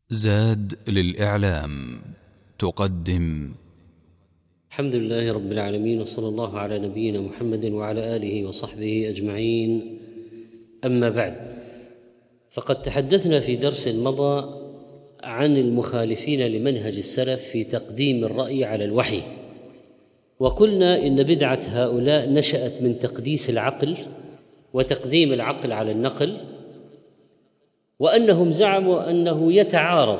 زاد للإعلام تقدم. الحمد لله رب العالمين، وصلى الله على نبينا محمد وعلى آله وصحبه أجمعين. أما بعد، فقد تحدثنا في درس مضى عن المخالفين لمنهج السلف في تقديم الرأي على الوحي، وقلنا إن بدعة هؤلاء نشأت من تقديس العقل وتقديم العقل على النقل، وأنهم زعموا أنه يتعارض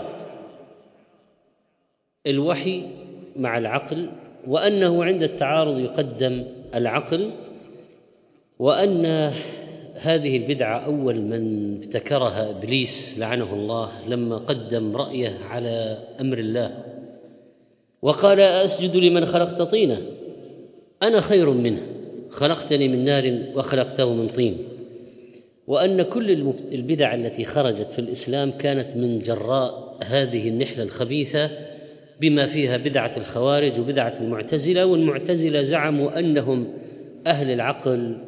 الوحي مع العقل، وأنه عند التعارض يقدم العقل، وأن هذه البدعة أول من ابتكرها إبليس لعنه الله لما قدم رأيه على أمر الله وقال: أسجد لمن خلقت طينا، أنا خير منه، خلقتني من نار وخلقته من طين. وأن كل البدع التي خرجت في الإسلام كانت من جراء هذه النحلة الخبيثة، بما فيها بدعة الخوارج وبدعة المعتزلة. والمعتزلة زعموا أنهم أهل العقل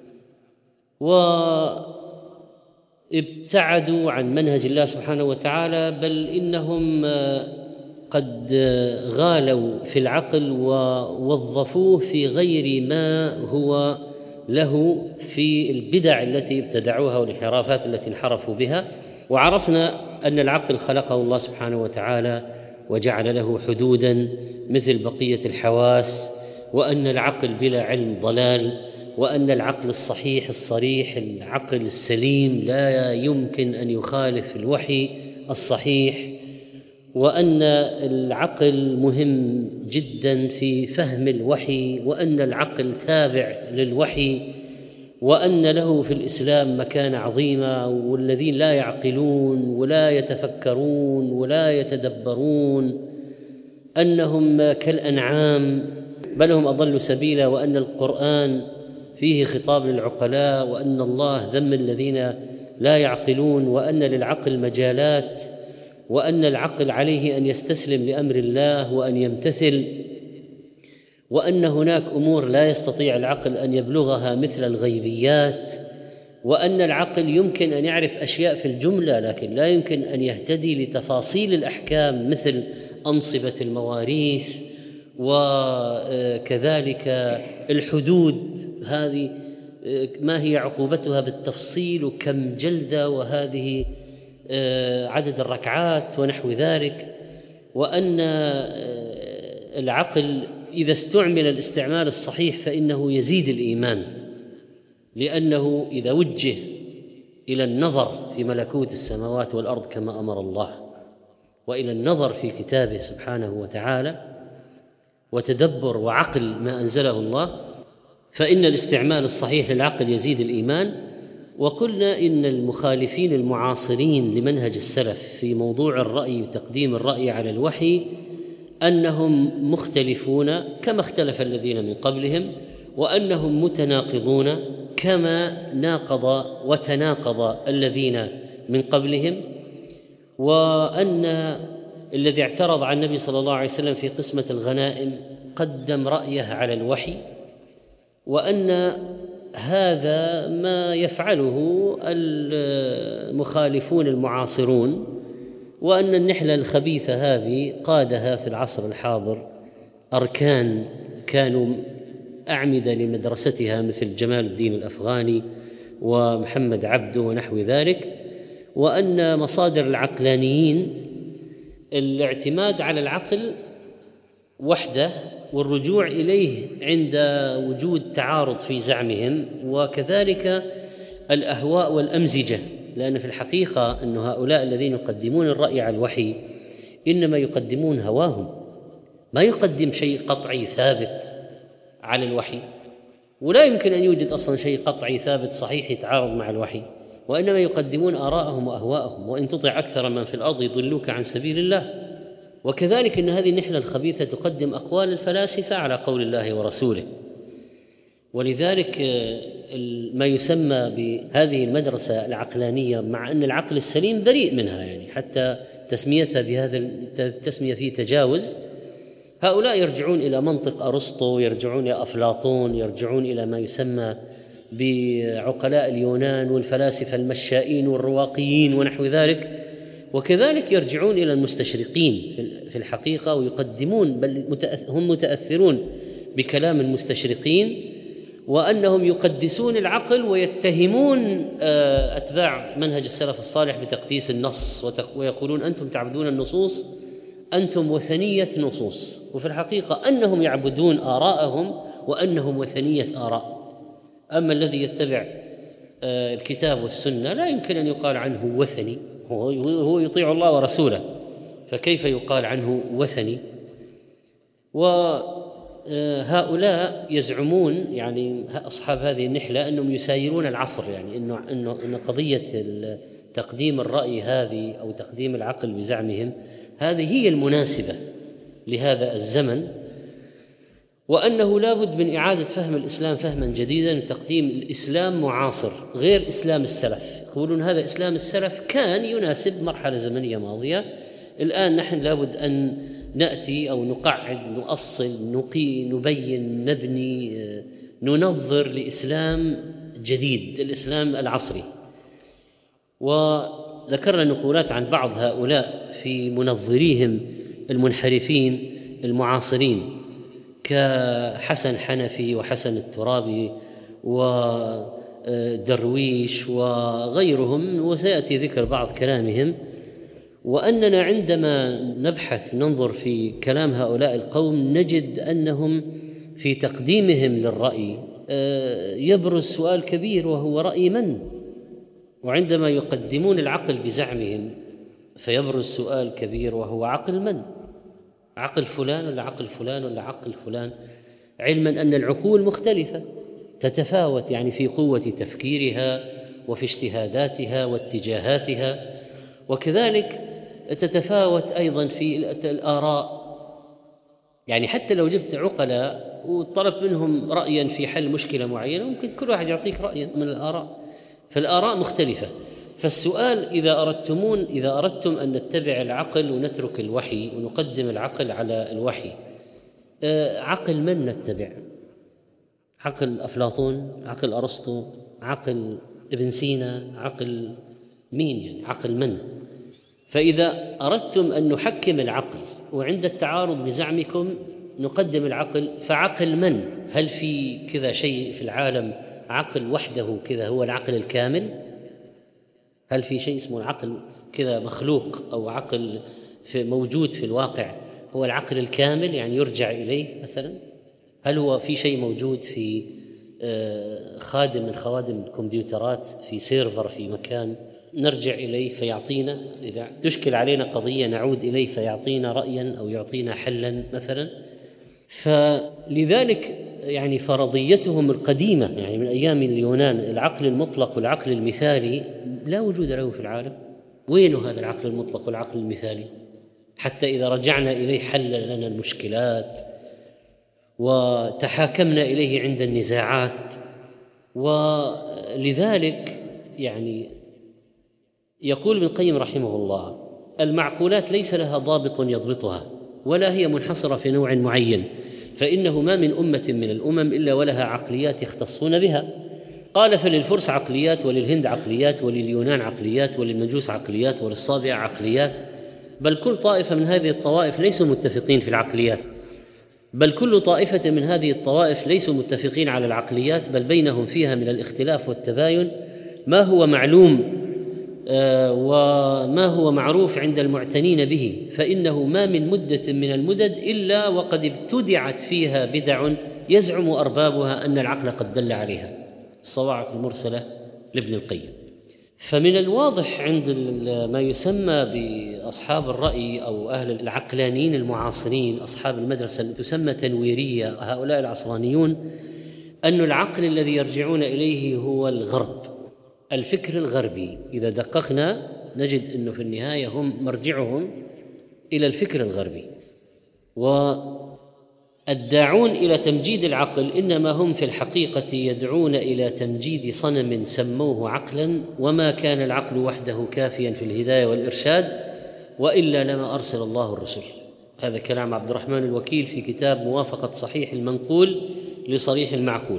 وابتعدوا عن منهج الله سبحانه وتعالى، بل إنهم قد غالوا في العقل ووظفوه في غير ما هو له في البدع التي ابتدعوها والانحرافات التي انحرفوا بها. وعرفنا أن العقل خلقه الله سبحانه وتعالى وجعل له حدودا مثل بقية الحواس، وأن العقل بلا علم ضلال، وأن العقل الصحيح الصريح العقل السليم لا يمكن أن يخالف الوحي الصحيح، وأن العقل مهم جدا في فهم الوحي، وأن العقل تابع للوحي، وأن له في الإسلام مكانة عظيمة، والذين لا يعقلون ولا يتفكرون ولا يتدبرون أنهم كالأنعام بل هم أضل سبيلا، وأن القرآن فيه خطاب للعقلاء، وأن الله ذم الذين لا يعقلون، وأن للعقل مجالات، وأن العقل عليه أن يستسلم لأمر الله وأن يمتثل، وأن هناك أمور لا يستطيع العقل أن يبلغها مثل الغيبيات، وأن العقل يمكن أن يعرف أشياء في الجملة لكن لا يمكن أن يهتدي لتفاصيل الأحكام مثل أنصبة المواريث، وكذلك الحدود هذه ما هي عقوبتها بالتفصيل وكم جلدة وهذه عدد الركعات ونحو ذلك. وأن العقل إذا استعمل الاستعمال الصحيح فإنه يزيد الإيمان، لأنه إذا وجه إلى النظر في ملكوت السماوات والأرض كما أمر الله، وإلى النظر في كتابه سبحانه وتعالى وتدبر وعقل ما أنزله الله، فإن الاستعمال الصحيح للعقل يزيد الإيمان. وقلنا إن المخالفين المعاصرين لمنهج السلف في موضوع الرأي وتقديم الرأي على الوحي أنهم مختلفون كما اختلف الذين من قبلهم، وأنهم متناقضون كما ناقض وتناقض الذين من قبلهم، وأن الذي اعترض على النبي صلى الله عليه وسلم في قسمة الغنائم قدم رأيه على الوحي، وأن هذا ما يفعله المخالفون المعاصرون، وأن النحلة الخبيثة هذه قادها في العصر الحاضر أركان كانوا أعمدة لمدرستها مثل جمال الدين الأفغاني ومحمد عبده ونحو ذلك، وأن مصادر العقلانيين الاعتماد على العقل وحده والرجوع إليه عند وجود تعارض في زعمهم، وكذلك الأهواء والأمزجة، لأن في الحقيقة أن هؤلاء الذين يقدمون الرأي على الوحي إنما يقدمون هواهم، ما يقدم شيء قطعي ثابت على الوحي، ولا يمكن أن يوجد أصلا شيء قطعي ثابت صحيح يتعارض مع الوحي، وإنما يقدمون آراءهم وأهواءهم، وإن تطع أكثر من في الأرض يضلوك عن سبيل الله. وكذلك إن هذه النحلة الخبيثة تقدم أقوال الفلاسفة على قول الله ورسوله، ولذلك ما يسمى بهذه المدرسة العقلانية، مع أن العقل السليم بريء منها، يعني حتى تسميتها بهذا التسمية فيه تجاوز. هؤلاء يرجعون إلى منطق أرسطو، يرجعون إلى أفلاطون، يرجعون إلى ما يسمى بعقلاء اليونان والفلاسفة المشائين والرواقيين ونحو ذلك، وكذلك يرجعون إلى المستشرقين في الحقيقة ويقدمون، بل هم متأثرون بكلام المستشرقين، وأنهم يقدسون العقل ويتهمون أتباع منهج السلف الصالح بتقديس النص، ويقولون أنتم تعبدون النصوص، أنتم وثنية نصوص، وفي الحقيقة أنهم يعبدون آراءهم وأنهم وثنية آراء. أما الذي يتبع الكتاب والسنة لا يمكن أن يقال عنه وثني، هو يطيع الله ورسوله، فكيف يقال عنه وثني؟ وهؤلاء يزعمون يعني أصحاب هذه النحلة أنهم يسايرون العصر، يعني إنه قضية تقديم الرأي هذه أو تقديم العقل بزعمهم هذه هي المناسبة لهذا الزمن، وأنه لا بد من إعادة فهم الإسلام فهما جديدا، تقديم الإسلام معاصر غير إسلام السلف. يقولون هذا إسلام السلف كان يناسب مرحلة زمنية ماضية، الآن نحن لا بد أن نأتي أو نقعد نؤصل نبين نبني ننظر لإسلام جديد، الإسلام العصري. وذكرنا نقولات عن بعض هؤلاء في منظريهم المنحرفين المعاصرين كحسن حنفي وحسن الترابي ودرويش وغيرهم، وسيأتي ذكر بعض كلامهم. وأننا عندما ننظر في كلام هؤلاء القوم نجد أنهم في تقديمهم للرأي يبرز سؤال كبير، وهو رأي من؟ وعندما يقدمون العقل بزعمهم فيبرز سؤال كبير، وهو عقل من؟ عقل فلان ولا عقل فلان ولا عقل فلان؟ علما أن العقول مختلفة تتفاوت يعني في قوة تفكيرها وفي اجتهاداتها واتجاهاتها، وكذلك تتفاوت أيضا في الآراء. يعني حتى لو جبت عقلاء وطلبت منهم رأيا في حل مشكلة معينة ممكن كل واحد يعطيك رأيا من الآراء، فالآراء مختلفة. فالسؤال إذا أردتم أن نتبع العقل ونترك الوحي ونقدم العقل على الوحي، عقل من نتبع؟ عقل أفلاطون؟ عقل أرسطو؟ عقل ابن سينا؟ عقل مين يعني؟ عقل من؟ فإذا أردتم أن نحكم العقل وعند التعارض بزعمكم نقدم العقل، فعقل من؟ هل في كذا شيء في العالم عقل وحده كذا هو العقل الكامل؟ هل في شيء اسمه العقل كذا مخلوق أو عقل موجود في الواقع هو العقل الكامل يعني يرجع إليه مثلا؟ هل هو في شيء موجود في خادم من خوادم الكمبيوترات في سيرفر في مكان نرجع إليه فيعطينا، إذا تشكل علينا قضية نعود إليه فيعطينا رأيا أو يعطينا حلا مثلا؟ فلذلك يعني فرضيتهم القديمة يعني من أيام اليونان العقل المطلق والعقل المثالي لا وجود له في العالم. وين هذا العقل المطلق والعقل المثالي؟ حتى إذا رجعنا إليه حل لنا المشكلات وتحاكمنا إليه عند النزاعات. ولذلك يعني يقول ابن القيم رحمه الله: المعقولات ليس لها ضابط يضبطها ولا هي منحصرة في نوع معين، فإنه ما من أمة من الأمم إلا ولها عقليات يختصون بها. قال: فللفرس عقليات، وللهند عقليات، ولليونان عقليات، وللمجوس عقليات، وللصابئة عقليات، بل كل طائفة من هذه الطوائف ليسوا متفقين في العقليات، بل كل طائفة من هذه الطوائف ليسوا متفقين على العقليات، بل بينهم فيها من الاختلاف والتباين ما هو معلوم وما هو معروف عند المعتنين به، فإنه ما من مدة من المدد إلا وقد ابتدعت فيها بدع يزعم أربابها أن العقل قد دل عليها. الصواعق المرسلة لابن القيم. فمن الواضح عند ما يسمى بأصحاب الرأي أو أهل العقلانيين المعاصرين، أصحاب المدرسة التي تسمى تنويرية، هؤلاء العصرانيون، أن العقل الذي يرجعون إليه هو الغرب، الفكر الغربي. إذا دققنا نجد أنه في النهاية هم مرجعهم إلى الفكر الغربي، والداعون إلى تمجيد العقل إنما هم في الحقيقة يدعون إلى تمجيد صنم سموه عقلا، وما كان العقل وحده كافيا في الهداية والإرشاد، وإلا لما أرسل الله الرسل. هذا كلام عبد الرحمن الوكيل في كتاب موافقة صحيح المنقول لصريح المعقول.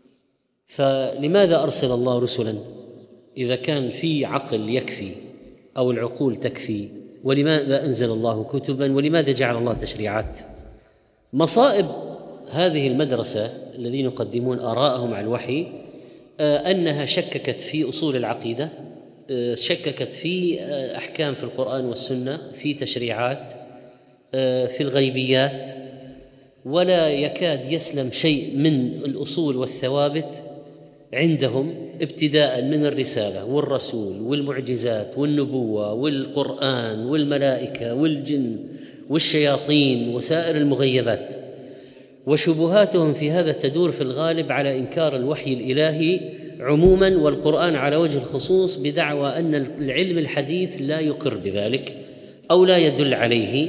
فلماذا أرسل الله رسلا إذا كان في عقل يكفي أو العقول تكفي؟ ولماذا أنزل الله كتبا؟ ولماذا جعل الله تشريعات؟ مصائب هذه المدرسة الذين يقدمون آراءهم على الوحي أنها شككت في أصول العقيدة، شككت في أحكام في القرآن والسنة، في تشريعات، في الغيبيات، ولا يكاد يسلم شيء من الأصول والثوابت عندهم، ابتداء من الرسالة والرسول والمعجزات والنبوة والقرآن والملائكة والجن والشياطين وسائر المغيبات. وشبهاتهم في هذا تدور في الغالب على إنكار الوحي الإلهي عموما والقرآن على وجه الخصوص، بدعوى أن العلم الحديث لا يقر بذلك أو لا يدل عليه.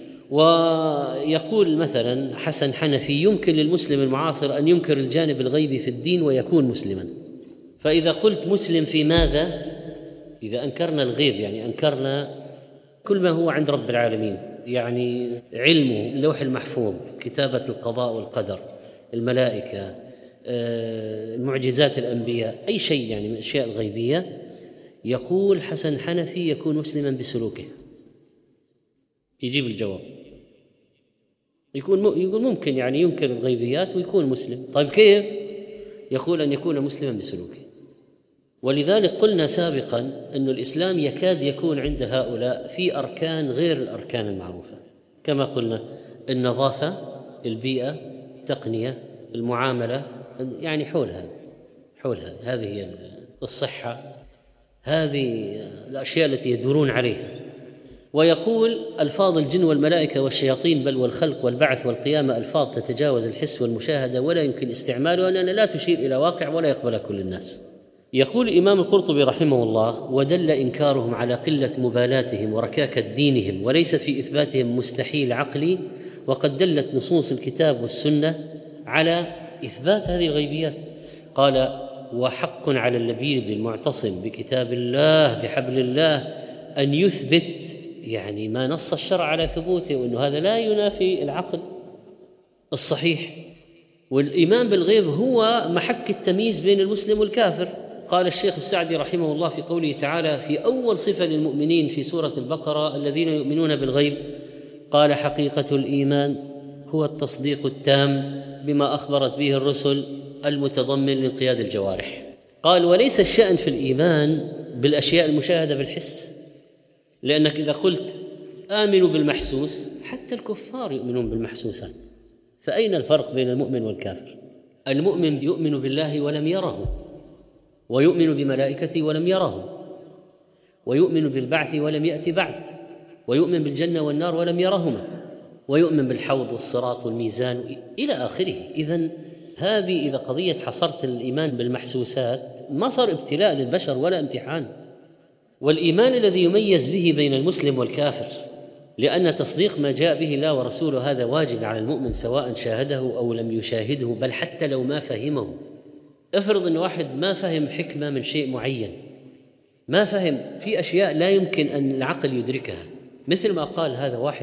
ويقول مثلا حسن حنفي: يمكن للمسلم المعاصر أن ينكر الجانب الغيبي في الدين ويكون مسلما. فإذا قلت مسلم في ماذا؟ إذا أنكرنا الغيب يعني أنكرنا كل ما هو عند رب العالمين، يعني علمه، اللوح المحفوظ، كتابة القضاء والقدر، الملائكة، المعجزات الأنبياء، أي شيء يعني من الأشياء الغيبية، يقول حسن حنفي يكون مسلما بسلوكه. يجيب الجواب، يقول ممكن يعني ينكر الغيبيات ويكون مسلم. طيب كيف؟ يقول أن يكون مسلما بسلوكه. ولذلك قلنا سابقا أن الإسلام يكاد يكون عند هؤلاء في أركان غير الأركان المعروفة، كما قلنا: النظافة، البيئة، التقنية، المعاملة، يعني حول هذا هذه هي الصحة، هذه الأشياء التي يدورون عليها. ويقول: ألفاظ الجن والملائكة والشياطين بل والخلق والبعث والقيامة ألفاظ تتجاوز الحس والمشاهدة ولا يمكن استعمالها، لأنها لا تشير إلى واقع ولا يقبلها كل الناس. يقول الإمام القرطبي رحمه الله: ودل إنكارهم على قلة مبالاتهم وركاكة دينهم، وليس في إثباتهم مستحيل عقلي، وقد دلت نصوص الكتاب والسنة على إثبات هذه الغيبيات. قال: وحق على اللبيب المعتصم بكتاب الله بحبل الله أن يثبت يعني ما نص الشرع على ثبوته، وأنه هذا لا ينافي العقل الصحيح. والإيمان بالغيب هو محك التمييز بين المسلم والكافر. قال الشيخ السعدي رحمه الله في قوله تعالى في أول صفة للمؤمنين في سورة البقرة: الذين يؤمنون بالغيب، قال: حقيقة الإيمان هو التصديق التام بما أخبرت به الرسل المتضمن لانقياد الجوارح. قال: وليس الشأن في الإيمان بالأشياء المشاهدة بالحس، لأنك إذا قلت آمنوا بالمحسوس، حتى الكفار يؤمنون بالمحسوسات. فأين الفرق بين المؤمن والكافر؟ المؤمن يؤمن بالله ولم يره، ويؤمن بملائكته ولم يره، ويؤمن بالبعث ولم يأتي بعد، ويؤمن بالجنة والنار ولم يرهما، ويؤمن بالحوض والصراط والميزان إلى آخره. إذن هذه إذا قضية حصرت الإيمان بالمحسوسات ما صار ابتلاء للبشر ولا امتحان. والإيمان الذي يميز به بين المسلم والكافر، لأن تصديق ما جاء به الله ورسوله هذا واجب على المؤمن سواء شاهده أو لم يشاهده، بل حتى لو ما فهمه. افرض أن واحد ما فهم حكمة من شيء معين، ما فهم في أشياء لا يمكن أن العقل يدركها، مثل ما قال هذا واحد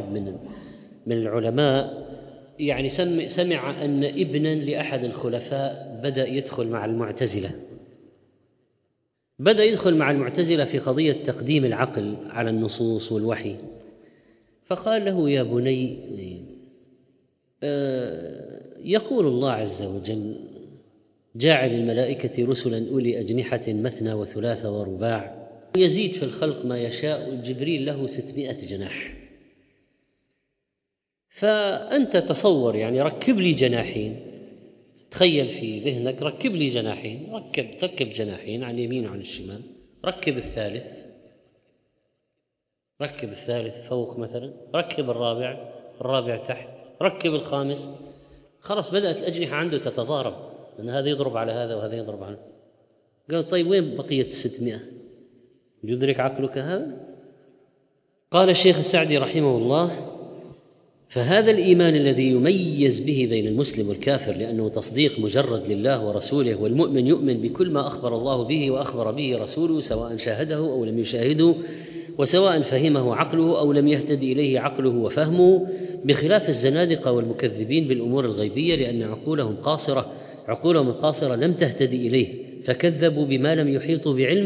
من العلماء، يعني سمع أن ابنا لأحد الخلفاء بدأ يدخل مع المعتزلة في قضية تقديم العقل على النصوص والوحي. فقال له: يا بني، يقول الله عز وجل: جاعل الملائكة رسلا أولي أجنحة مثنى وثلاث ورباع يزيد في الخلق ما يشاء، جبريل له 600 جناح. فأنت تصور يعني ركب لي جناحين، تخيل في ذهنك ركب لي جناحين، ركب جناحين عن اليمين وعن الشمال، ركب الثالث فوق مثلا، ركب الرابع تحت، ركب الخامس. خلاص بدأت الأجنحة عنده تتضارب، أن هذا يضرب على هذا وهذا يضرب على هذا. قال: طيب وين بقية 600؟ يدرك عقلك هذا؟ قال الشيخ السعدي رحمه الله: فهذا الإيمان الذي يميز به بين المسلم والكافر، لأنه تصديق مجرد لله ورسوله، والمؤمن يؤمن بكل ما أخبر الله به وأخبر به رسوله سواء شاهده أو لم يشاهده، وسواء فهمه عقله أو لم يهتدي إليه عقله وفهمه، بخلاف الزنادقة والمكذبين بالأمور الغيبية، لأن عقولهم القاصرة لم تهتدي إليه، فكذبوا بما لم يحيطوا بعلمه،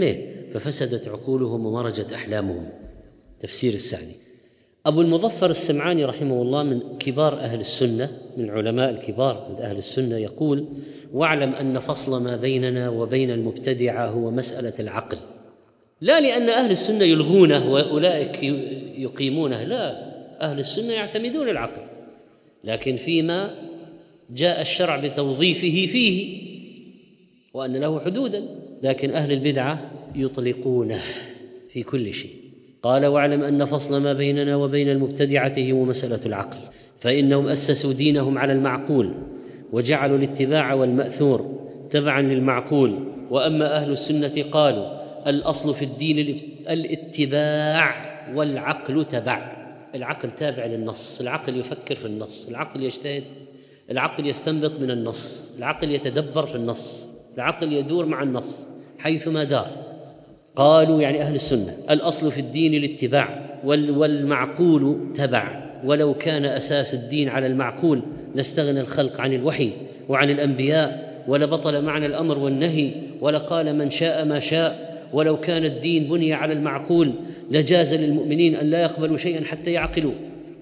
ففسدت عقولهم ومرجت أحلامهم. تفسير السعدي. أبو المظفر السمعاني رحمه الله من كبار أهل السنة، من علماء الكبار من أهل السنة، يقول: واعلم أن فصل ما بيننا وبين المبتدعة هو مسألة العقل، لا لأن أهل السنة يلغونه وأولئك يقيمونه، لا، أهل السنة يعتمدون العقل، لكن فيما جاء الشرع بتوظيفه فيه وأن له حدودا، لكن أهل البدعة يطلقونه في كل شيء. قال: واعلم أن فصل ما بيننا وبين المبتدعة هو مسألة العقل، فإنهم أسسوا دينهم على المعقول وجعلوا الاتباع والمأثور تبعا للمعقول، وأما أهل السنة قالوا: الأصل في الدين الاتباع والعقل تبع. العقل تابع للنص، العقل يفكر في النص، العقل يجتهد، العقل يستنبط من النص، العقل يتدبر في النص، العقل يدور مع النص حيثما دار. قالوا يعني أهل السنة: الأصل في الدين الاتباع والمعقول تبع، ولو كان أساس الدين على المعقول لاستغنى الخلق عن الوحي وعن الأنبياء، ولبطل معنى الأمر والنهي، ولقال من شاء ما شاء. ولو كان الدين بني على المعقول لجاز للمؤمنين أن لا يقبلوا شيئا حتى يعقلوا.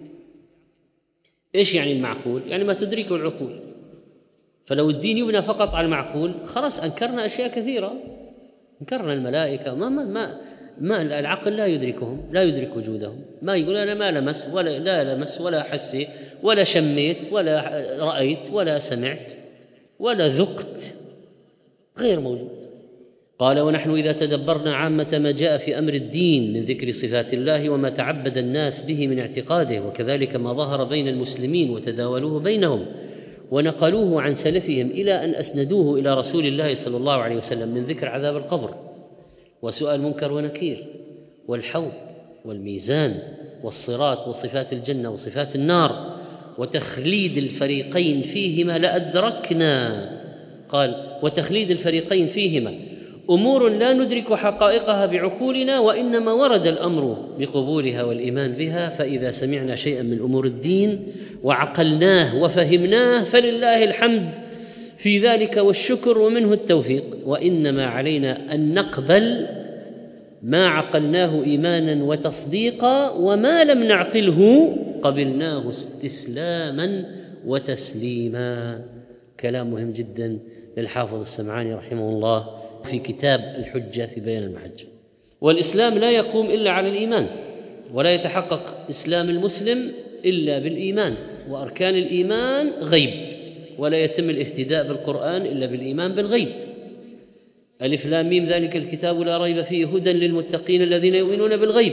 إيش يعني المعقول؟ يعني ما تدركه العقول. فلو الدين يبنى فقط على المعقول خلاص أنكرنا أشياء كثيرة، انكرنا الملائكة، ما العقل لا يدركهم، لا يدرك وجودهم، ما يقول أنا ما لمس ولا لا لمس ولا حسيت ولا شميت ولا رأيت ولا سمعت ولا ذقت، غير موجود. قال: ونحن إذا تدبرنا عامة ما جاء في أمر الدين من ذكر صفات الله وما تعبد الناس به من اعتقاده، وكذلك ما ظهر بين المسلمين وتداولوه بينهم ونقلوه عن سلفهم إلى أن أسندوه إلى رسول الله صلى الله عليه وسلم من ذكر عذاب القبر وسؤال منكر ونكير والحوض والميزان والصراط وصفات الجنة وصفات النار وتخليد الفريقين فيهما لأدركنا. قال: وتخليد الفريقين فيهما أمور لا ندرك حقائقها بعقولنا، وإنما ورد الأمر بقبولها والإيمان بها، فإذا سمعنا شيئا من أمور الدين وعقلناه وفهمناه فلله الحمد في ذلك والشكر ومنه التوفيق، وإنما علينا أن نقبل ما عقلناه إيمانا وتصديقا، وما لم نعقله قبلناه استسلاما وتسليما. كلام مهم جدا للحافظ السمعاني رحمه الله في كتاب الحجة في بيان المحجة. والإسلام لا يقوم إلا على الإيمان، ولا يتحقق إسلام المسلم إلا بالإيمان، وأركان الإيمان غيب، ولا يتم الاهتداء بالقرآن إلا بالإيمان بالغيب. ألف لام ميم ذلك الكتاب لا ريب فيه هدى للمتقين الذين يؤمنون بالغيب.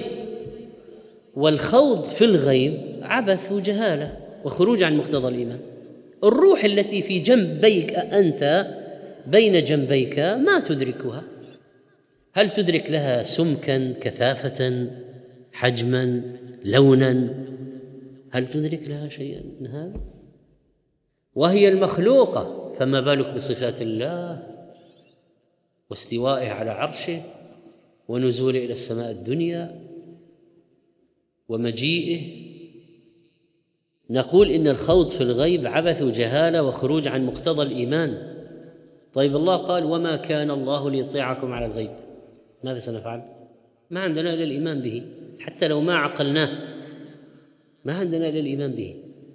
والخوض في الغيب عبث وجهالة وخروج عن مقتضى الإيمان. الروح التي في جنبيك أنت بين جنبيك ما تدركها. هل تدرك لها سمكا، كثافة، حجما، لونا؟ هل تدرك لها شيئا من هذا؟ وهي المخلوقة، فما بالك بصفات الله واستوائه على عرشه ونزوله إلى السماء الدنيا ومجيئه. نقول إن الخوض في الغيب عبث وجهالة وخروج عن مقتضى الإيمان. طيب الله قال: وما كان الله ليطيعكم على الغيب، ماذا سنفعل؟ ما عندنا إلا الإيمان به، حتى لو ما عقلناه ما عندنا إلا الإيمان به.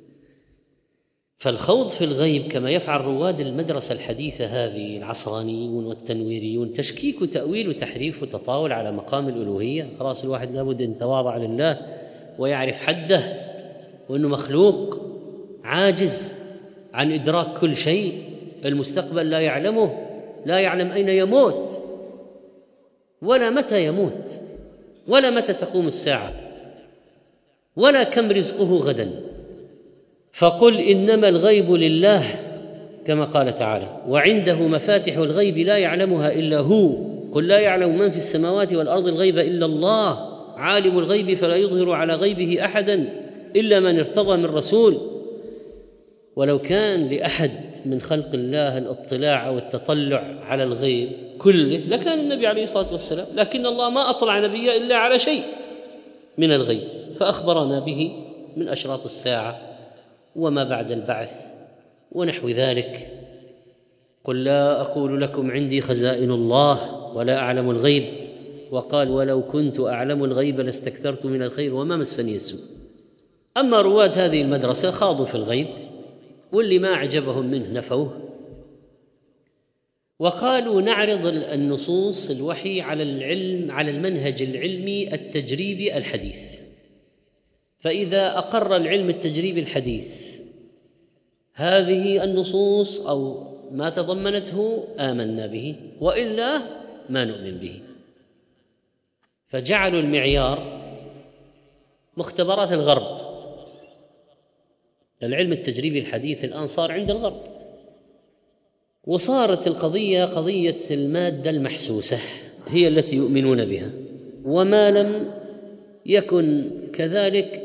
فالخوض في الغيب كما يفعل رواد المدرسة الحديثة هذه العصرانيون والتنويريون، تشكيك وتأويل وتحريف وتطاول على مقام الألوهية. خلاص الواحد لابد أن يتواضع لله ويعرف حده، وأنه مخلوق عاجز عن إدراك كل شيء، المستقبل لا يعلمه، لا يعلم أين يموت ولا متى يموت ولا متى تقوم الساعة ولا كم رزقه غدا. فقل إنما الغيب لله كما قال تعالى: وعنده مفاتح الغيب لا يعلمها إلا هو، قل لا يعلم من في السماوات والأرض الغيب إلا الله، عالم الغيب فلا يظهر على غيبه أحدا إلا من ارتضى من رسول. ولو كان لأحد من خلق الله الاطلاع أو التطلع على الغيب كله لكان النبي عليه الصلاة والسلام، لكن الله ما أطلع نبيه إلا على شيء من الغيب، فأخبرنا به من أشراط الساعة وما بعد البعث ونحو ذلك. قل لا أقول لكم عندي خزائن الله ولا أعلم الغيب وقال ولو كنت أعلم الغيب لاستكثرت من الخير وما مسني السوء. أما رواد هذه المدرسة خاضوا في الغيب، واللي ما أعجبهم منه نفوه، وقالوا نعرض النصوص الوحي على العلم، على المنهج العلمي التجريبي الحديث، فإذا أقر العلم التجريبي الحديث هذه النصوص أو ما تضمنته آمنا به، وإلا ما نؤمن به. فجعلوا المعيار مختبرات الغرب. العلم التجريبي الحديث الآن صار عند الغرب، وصارت القضية قضية المادة المحسوسة هي التي يؤمنون بها، وما لم يكن كذلك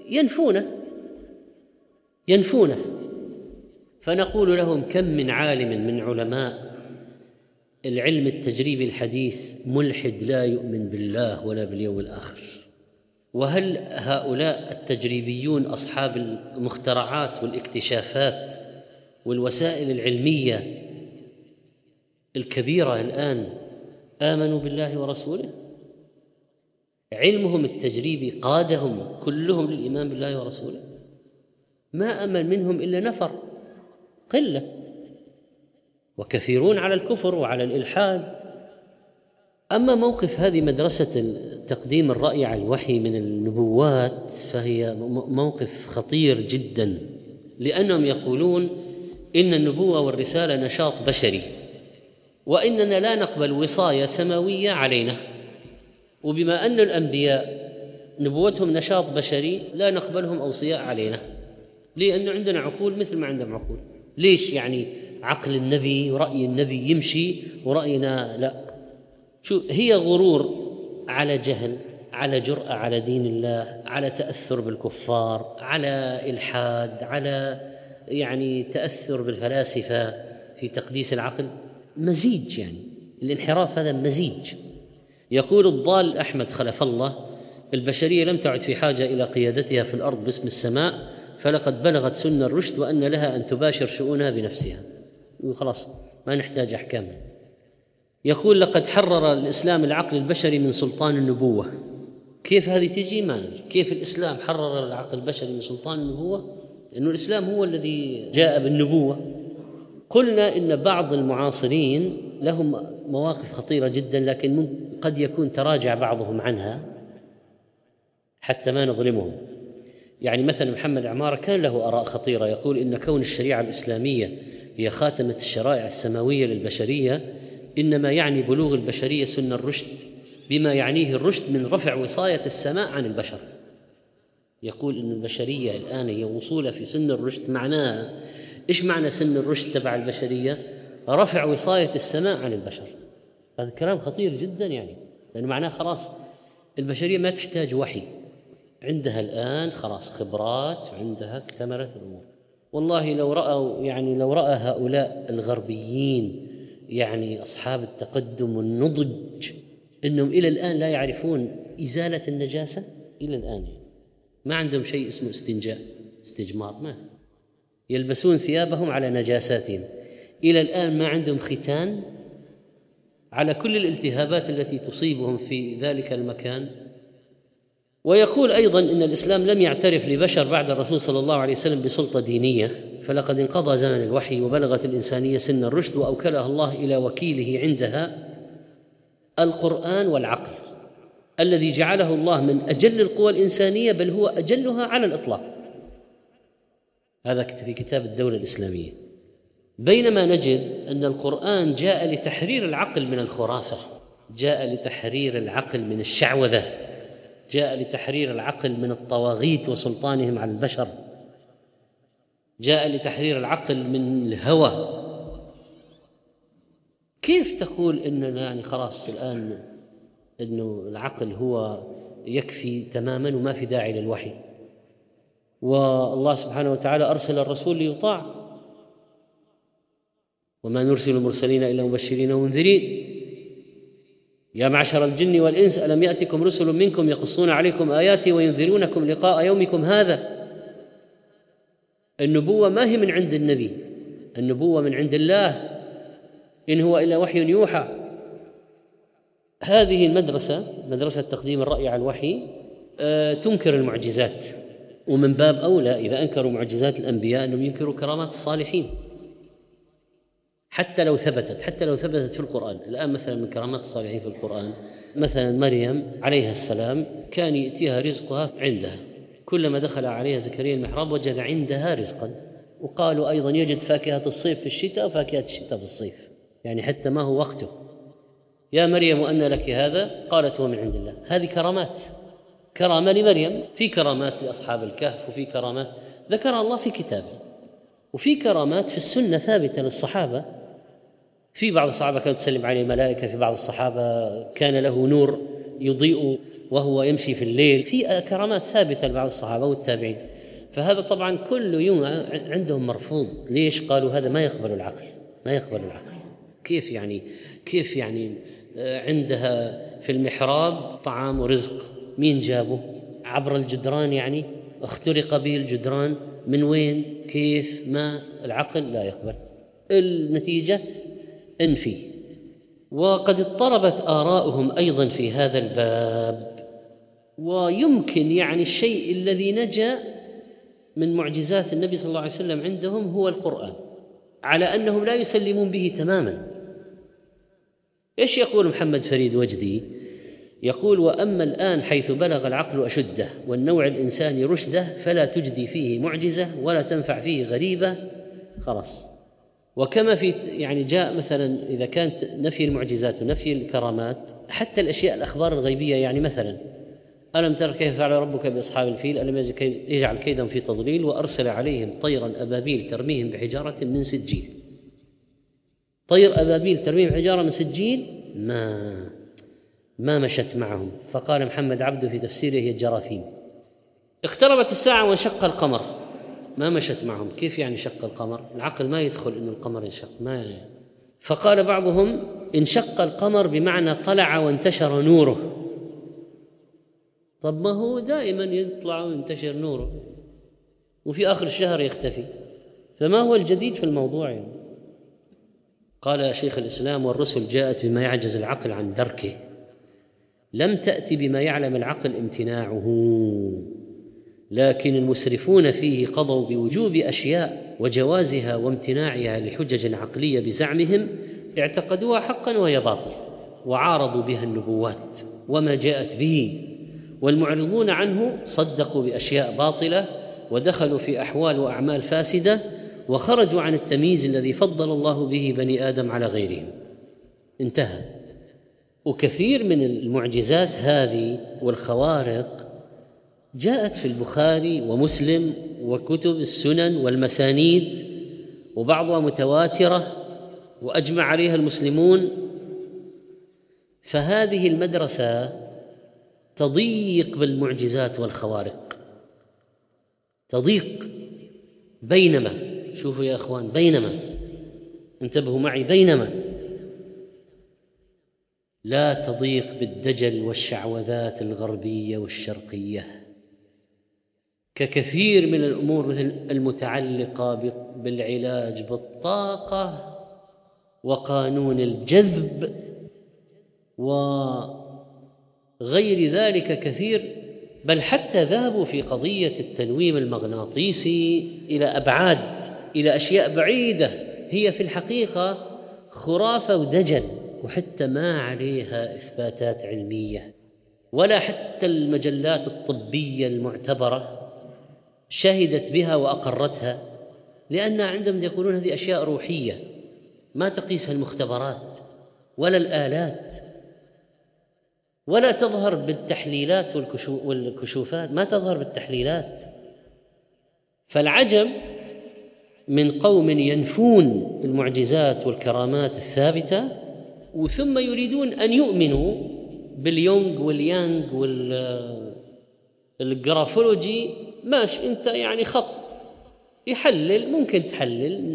ينفونه. فنقول لهم كم من عالم من علماء العلم التجريبي الحديث ملحد لا يؤمن بالله ولا باليوم الآخر. وهل هؤلاء التجريبيون أصحاب المخترعات والاكتشافات والوسائل العلمية الكبيرة الآن آمنوا بالله ورسوله؟ علمهم التجريبي قادهم كلهم للإيمان بالله ورسوله؟ ما آمن منهم إلا نفر قلة، وكثيرون على الكفر وعلى الإلحاد. أما موقف هذه مدرسة تقديم الرأي على الوحي من النبوات فهي موقف خطير جدا، لأنهم يقولون إن النبوة والرسالة نشاط بشري، وإننا لا نقبل وصاية سماوية علينا، وبما أن الأنبياء نبوتهم نشاط بشري لا نقبلهم أوصياء علينا، لأنه عندنا عقول مثل ما عندهم عقول. ليش يعني عقل النبي ورأي النبي يمشي ورأينا لا؟ شو هي غرور على جهل، على جرأة على دين الله، على تأثر بالكفار، على إلحاد، على يعني تأثر بالفلاسفة في تقديس العقل، مزيج. يعني الانحراف هذا مزيج. يقول الضال أحمد خلف الله: البشرية لم تعد في حاجة إلى قيادتها في الأرض باسم السماء، فلقد بلغت سن الرشد وأن لها أن تباشر شؤونها بنفسها، وخلاص ما نحتاج أحكام. يقول: لقد حرر الإسلام العقل البشري من سلطان النبوة. كيف هذه تجي؟ ما ندري كيف الإسلام حرر العقل البشري من سلطان النبوة، لأنه الإسلام هو الذي جاء بالنبوة. قلنا إن بعض المعاصرين لهم مواقف خطيرة جدا، لكن قد يكون تراجع بعضهم عنها حتى ما نظلمهم. يعني مثلا محمد عمارة كان له آراء خطيرة، يقول إن كون الشريعة الإسلامية هي خاتمة الشرائع السماوية للبشرية إنما يعني بلوغ البشرية سن الرشد، بما يعنيه الرشد من رفع وصاية السماء عن البشر. يقول إن البشرية الآن هي وصولها في سن الرشد. معناها إيش معنى سن الرشد تبع البشرية؟ رفع وصاية السماء عن البشر. هذا كلام خطير جدا، يعني لأنه معناه خلاص البشرية ما تحتاج وحي، عندها الآن خلاص خبرات وعندها اكتملت الأمور. والله لو رأى هؤلاء الغربيين يعني أصحاب التقدم والنضج إنهم إلى الآن لا يعرفون إزالة النجاسة، إلى الآن ما عندهم شيء اسمه استجمار، ما يلبسون ثيابهم على نجاساتهم، إلى الآن ما عندهم ختان على كل الالتهابات التي تصيبهم في ذلك المكان. ويقول أيضا إن الإسلام لم يعترف لبشر بعد الرسول صلى الله عليه وسلم بسلطة دينية، فلقد انقضى زمن الوحي وبلغت الإنسانية سن الرشد، وأوكلها الله إلى وكيله عندها القرآن والعقل الذي جعله الله من أجل القوى الإنسانية، بل هو أجلها على الإطلاق. هذا في كتاب الدولة الإسلامية. بينما نجد أن القرآن جاء لتحرير العقل من الخرافة، جاء لتحرير العقل من الشعوذة، جاء لتحرير العقل من الطواغيت وسلطانهم على البشر، جاء لتحرير العقل من الهوى. كيف تقول إننا يعني خلاص الآن إنه العقل هو يكفي تماما وما في داعي للوحي، والله سبحانه وتعالى أرسل الرسول ليطاع، وما نرسل المرسلين إلا مبشرين ومنذرين. يا معشر الجن والإنس ألم يأتكم رسل منكم يقصون عليكم آياتي وينذرونكم لقاء يومكم هذا. النبوة ما هي من عند النبي، النبوة من عند الله، إن هو إلا وحي يوحى. هذه المدرسة، مدرسة تقديم الرأي على الوحي، تنكر المعجزات، ومن باب أولى إذا أنكروا معجزات الأنبياء أنهم ينكروا كرامات الصالحين حتى لو ثبتت في القرآن. الآن مثلا من كرامات الصالحين في القرآن مثلا مريم عليها السلام كان يأتيها رزقها عندها، كلما دخل عليها زكريا المحراب وجد عندها رزقا. وقالوا أيضا يجد فاكهة الصيف في الشتاء وفاكهة الشتاء في الصيف، يعني حتى ما هو وقته. يا مريم أن لك هذا؟ قالت هو من عند الله. هذه كرامات، كرامة لمريم، في كرامات لأصحاب الكهف، وفي كرامات ذكرها الله في كتابه، وفي كرامات في السنة ثابتة للصحابة. في بعض الصحابة كانت تسلم عليه الملائكة، في بعض الصحابة كان له نور يضيء وهو يمشي في الليل، في كرامات ثابتة لبعض الصحابة والتابعين. فهذا طبعا كل يوم عندهم مرفوض. ليش؟ قالوا هذا ما يقبل العقل، ما يقبل العقل. كيف يعني عندها في المحراب طعام ورزق، مين جابه؟ عبر الجدران، يعني اخترق به الجدران، من وين؟ كيف؟ ما العقل لا يقبل. النتيجة انفي. وقد اضطربت آراؤهم أيضا في هذا الباب. ويمكن يعني الشيء الذي نجا من معجزات النبي صلى الله عليه وسلم عندهم هو القرآن، على أنهم لا يسلمون به تماما. إيش يقول محمد فريد وجدي؟ يقول: وأما الآن حيث بلغ العقل أشده والنوع الإنساني رشده فلا تجدي فيه معجزة ولا تنفع فيه غريبة، خلاص. وكما في يعني جاء مثلا إذا كانت نفي المعجزات ونفي الكرامات، حتى الأشياء الأخبار الغيبية، يعني مثلا ألم تر كيف فعل ربك بأصحاب الفيل ألم يجعل كيدهم في تضليل وأرسل عليهم طيرا أبابيل ترميهم بحجارة من سجيل. طير أبابيل ترميهم بحجارة من سجيل ما مشت معهم. فقال محمد عبده في تفسيره هي الجراثيم. اقتربت الساعة وانشق القمر، ما مشت معهم. كيف يعني شق القمر؟ العقل ما يدخل إنه القمر ينشق، فقال بعضهم انشق القمر بمعنى طلع وانتشر نوره. طب ما هو دائما يطلع وينتشر نوره وفي آخر الشهر يختفي، فما هو الجديد في الموضوع يعني؟ قال شيخ الإسلام: والرسل جاءت بما يعجز العقل عن دركه، لم تأتي بما يعلم العقل امتناعه، لكن المسرفون فيه قضوا بوجوب أشياء وجوازها وامتناعها لحجج عقلية بزعمهم اعتقدوها حقا وهي باطل، وعارضوا بها النبوات وما جاءت به، والمعرضون عنه صدقوا بأشياء باطلة ودخلوا في أحوال وأعمال فاسدة وخرجوا عن التمييز الذي فضل الله به بني آدم على غيرهم. انتهى. وكثير من المعجزات هذه والخوارق جاءت في البخاري ومسلم وكتب السنن والمسانيد، وبعضها متواترة وأجمع عليها المسلمون. فهذه المدرسة تضيق بالمعجزات والخوارق، تضيق. بينما، شوفوا يا أخوان، بينما، انتبهوا معي، بينما لا تضيق بالدجل والشعوذات الغربية والشرقية ككثير من الأمور مثل المتعلقة بالعلاج بالطاقة وقانون الجذب وغير ذلك كثير، بل حتى ذهبوا في قضية التنويم المغناطيسي إلى أبعاد، إلى أشياء بعيدة هي في الحقيقة خرافة ودجل، وحتى ما عليها إثباتات علمية، ولا حتى المجلات الطبية المعتبرة شهدت بها وأقرتها، لأن عندهم يقولون هذه أشياء روحية ما تقيسها المختبرات ولا الآلات، ولا تظهر بالتحليلات والكشوفات، ما تظهر بالتحليلات. فالعجب من قوم ينفون المعجزات والكرامات الثابتة وثم يريدون أن يؤمنوا باليونغ واليانغ والجرافولوجي. ماشي، أنت يعني خط يحلل، ممكن تحلل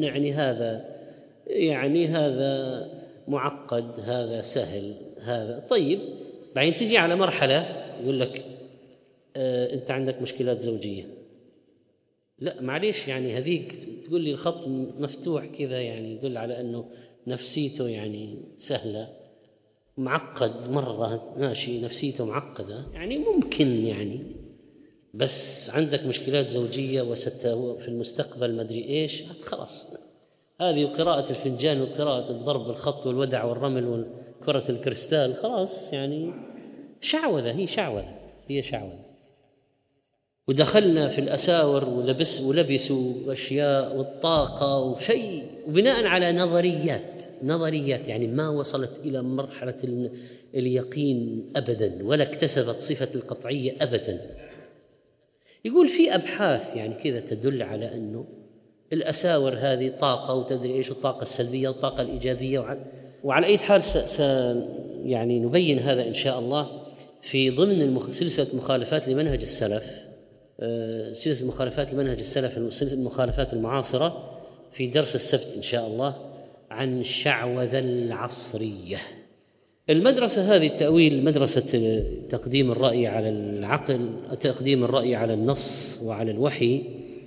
يعني هذا معقد، هذا سهل، هذا طيب. بعدين تجي على مرحلة يقول لك أنت عندك مشكلات زوجية. لا معليش، يعني هذيك تقول لي الخط مفتوح كذا، يعني يدل على أنه نفسيته يعني سهلة. معقد مرة، ماشي نفسيته معقدة، يعني ممكن يعني، بس عندك مشكلات زوجية في المستقبل ما أدري إيش، خلاص هذه قراءة الفنجان وقراءة الضرب بالخط والودع والرمل وكرة الكريستال، خلاص يعني شعوذة، هي شعوذة. ودخلنا في الأساور ولبسوا أشياء والطاقة وشيء، وبناء على نظريات يعني ما وصلت إلى مرحلة اليقين أبدا، ولا اكتسبت صفة القطعية أبدا. يقول في أبحاث يعني كذا تدل على أنه الأساور هذه طاقة وتدري إيش، الطاقة السلبية والطاقة الإيجابية، وعلى أي حال يعني نبين هذا إن شاء الله في ضمن سلسلة مخالفات لمنهج السلف، سلسلة مخالفات لمنهج السلف، سلسلة المخالفات المعاصرة، في درس السبت إن شاء الله عن الشعوذة العصرية. المدرسة هذه التأويل، مدرسة تقديم الرأي على العقل، تقديم الرأي على النص وعلى الوحي،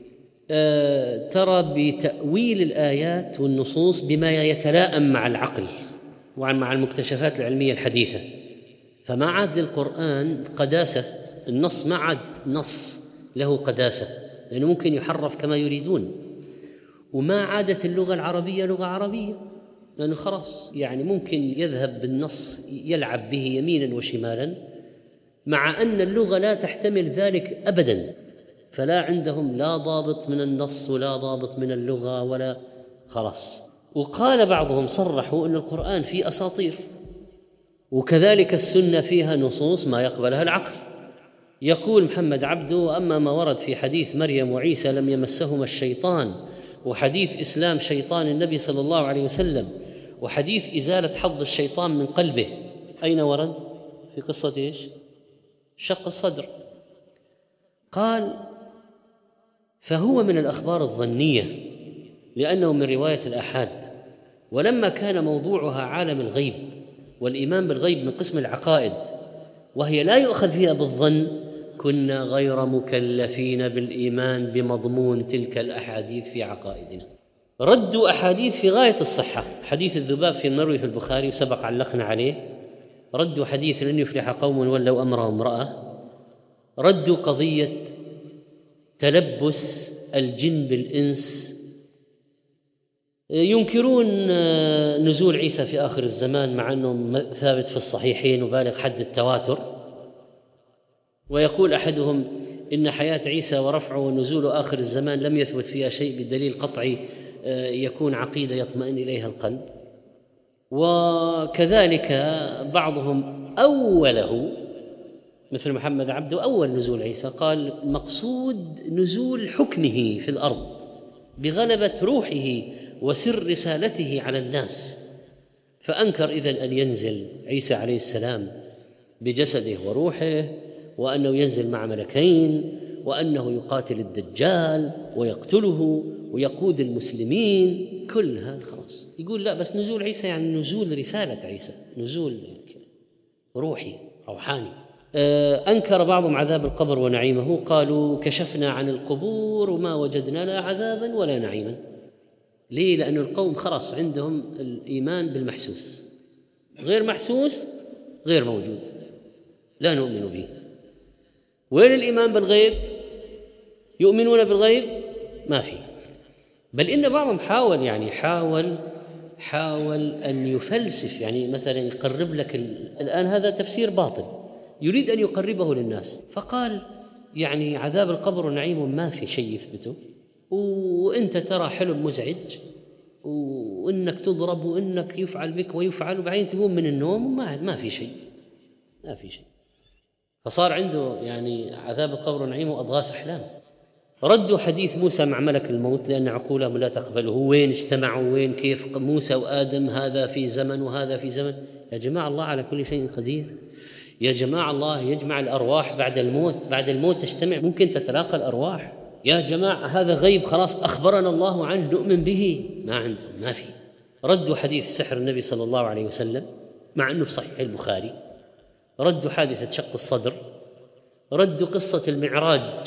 ترى بتأويل الآيات والنصوص بما يتلائم مع العقل ومع المكتشفات العلمية الحديثة. فما عاد للقرآن قداسة، النص ما عاد نص له قداسة، لأنه ممكن يحرف كما يريدون. وما عادت اللغة العربية لغة عربية، لأنه خلاص يعني ممكن يذهب بالنص يلعب به يمينا وشمالا، مع أن اللغة لا تحتمل ذلك أبدا. فلا عندهم لا ضابط من النص ولا ضابط من اللغة ولا خلاص. وقال بعضهم صرحوا أن القرآن فيه أساطير، وكذلك السنة فيها نصوص ما يقبلها العقل. يقول محمد عبده: وأما ما ورد في حديث مريم وعيسى لم يمسهما الشيطان، وحديث إسلام شيطان النبي صلى الله عليه وسلم، وحديث إزالة حظ الشيطان من قلبه، أين ورد؟ في قصة إيش؟ شق الصدر. قال: فهو من الأخبار الظنية لأنه من رواية الآحاد، ولما كان موضوعها عالم الغيب والإيمان بالغيب من قسم العقائد، وهي لا يؤخذ فيها بالظن، كنا غير مكلفين بالإيمان بمضمون تلك الأحاديث في عقائدنا. ردوا أحاديث في غاية الصحة، حديث الذباب في المروي في البخاري وسبق علقنا عليه، ردوا حديث لن يفلح قوم ولوا أمرهم امرأة، ردوا قضية تلبس الجن بالإنس، ينكرون نزول عيسى في آخر الزمان مع أنه ثابت في الصحيحين وبالغ حد التواتر. ويقول أحدهم إن حياة عيسى ورفعه ونزول آخر الزمان لم يثبت فيها شيء بالدليل قطعي يكون عقيدة يطمئن إليها القلب. وكذلك بعضهم أوله مثل محمد عبده أول نزول عيسى، قال مقصود نزول حكمه في الأرض بغلبة روحه وسر رسالته على الناس، فأنكر إذن أن ينزل عيسى عليه السلام بجسده وروحه، وأنه ينزل مع ملكين، وأنه يقاتل الدجال ويقتله ويقود المسلمين. كل هذا خلاص يقول لا، بس نزول عيسى يعني نزول رسالة عيسى، نزول روحي روحاني. أنكر بعضهم عذاب القبر ونعيمه، قالوا كشفنا عن القبور وما وجدنا لا عذابا ولا نعيما. ليه؟ لأن القوم خلاص عندهم الإيمان بالمحسوس، غير محسوس غير موجود، لا نؤمن به. وين الإيمان بالغيب؟ يؤمنون بالغيب؟ ما في. بل إن بعضهم حاول أن يفلسف، يعني مثلا يقرب لك الآن هذا تفسير باطل، يريد أن يقربه للناس، فقال يعني عذاب القبر ونعيم ما في شيء يثبته، وأنت ترى حلم مزعج وإنك تضرب وإنك يفعل بك ويفعل، وبعدين تقوم من النوم ما في شيء، ما في شيء. فصار عنده يعني عذاب القبر ونعيم وأضغاث أحلام. ردوا حديث موسى مع ملك الموت لأن عقولهم لا تقبله، وين اجتمعوا، وين كيف موسى وآدم، هذا في زمن وهذا في زمن. يا جماعة الله على كل شيء قدير، يا جماعة الله يجمع الأرواح بعد الموت، بعد الموت تجتمع، ممكن تتلاقى الأرواح. يا جماعة هذا غيب خلاص أخبرنا الله عنه نؤمن به. ما عندهم، ما في. ردوا حديث سحر النبي صلى الله عليه وسلم مع أنه في صحيح البخاري، ردوا حادثة شق الصدر، ردوا قصة المعراج،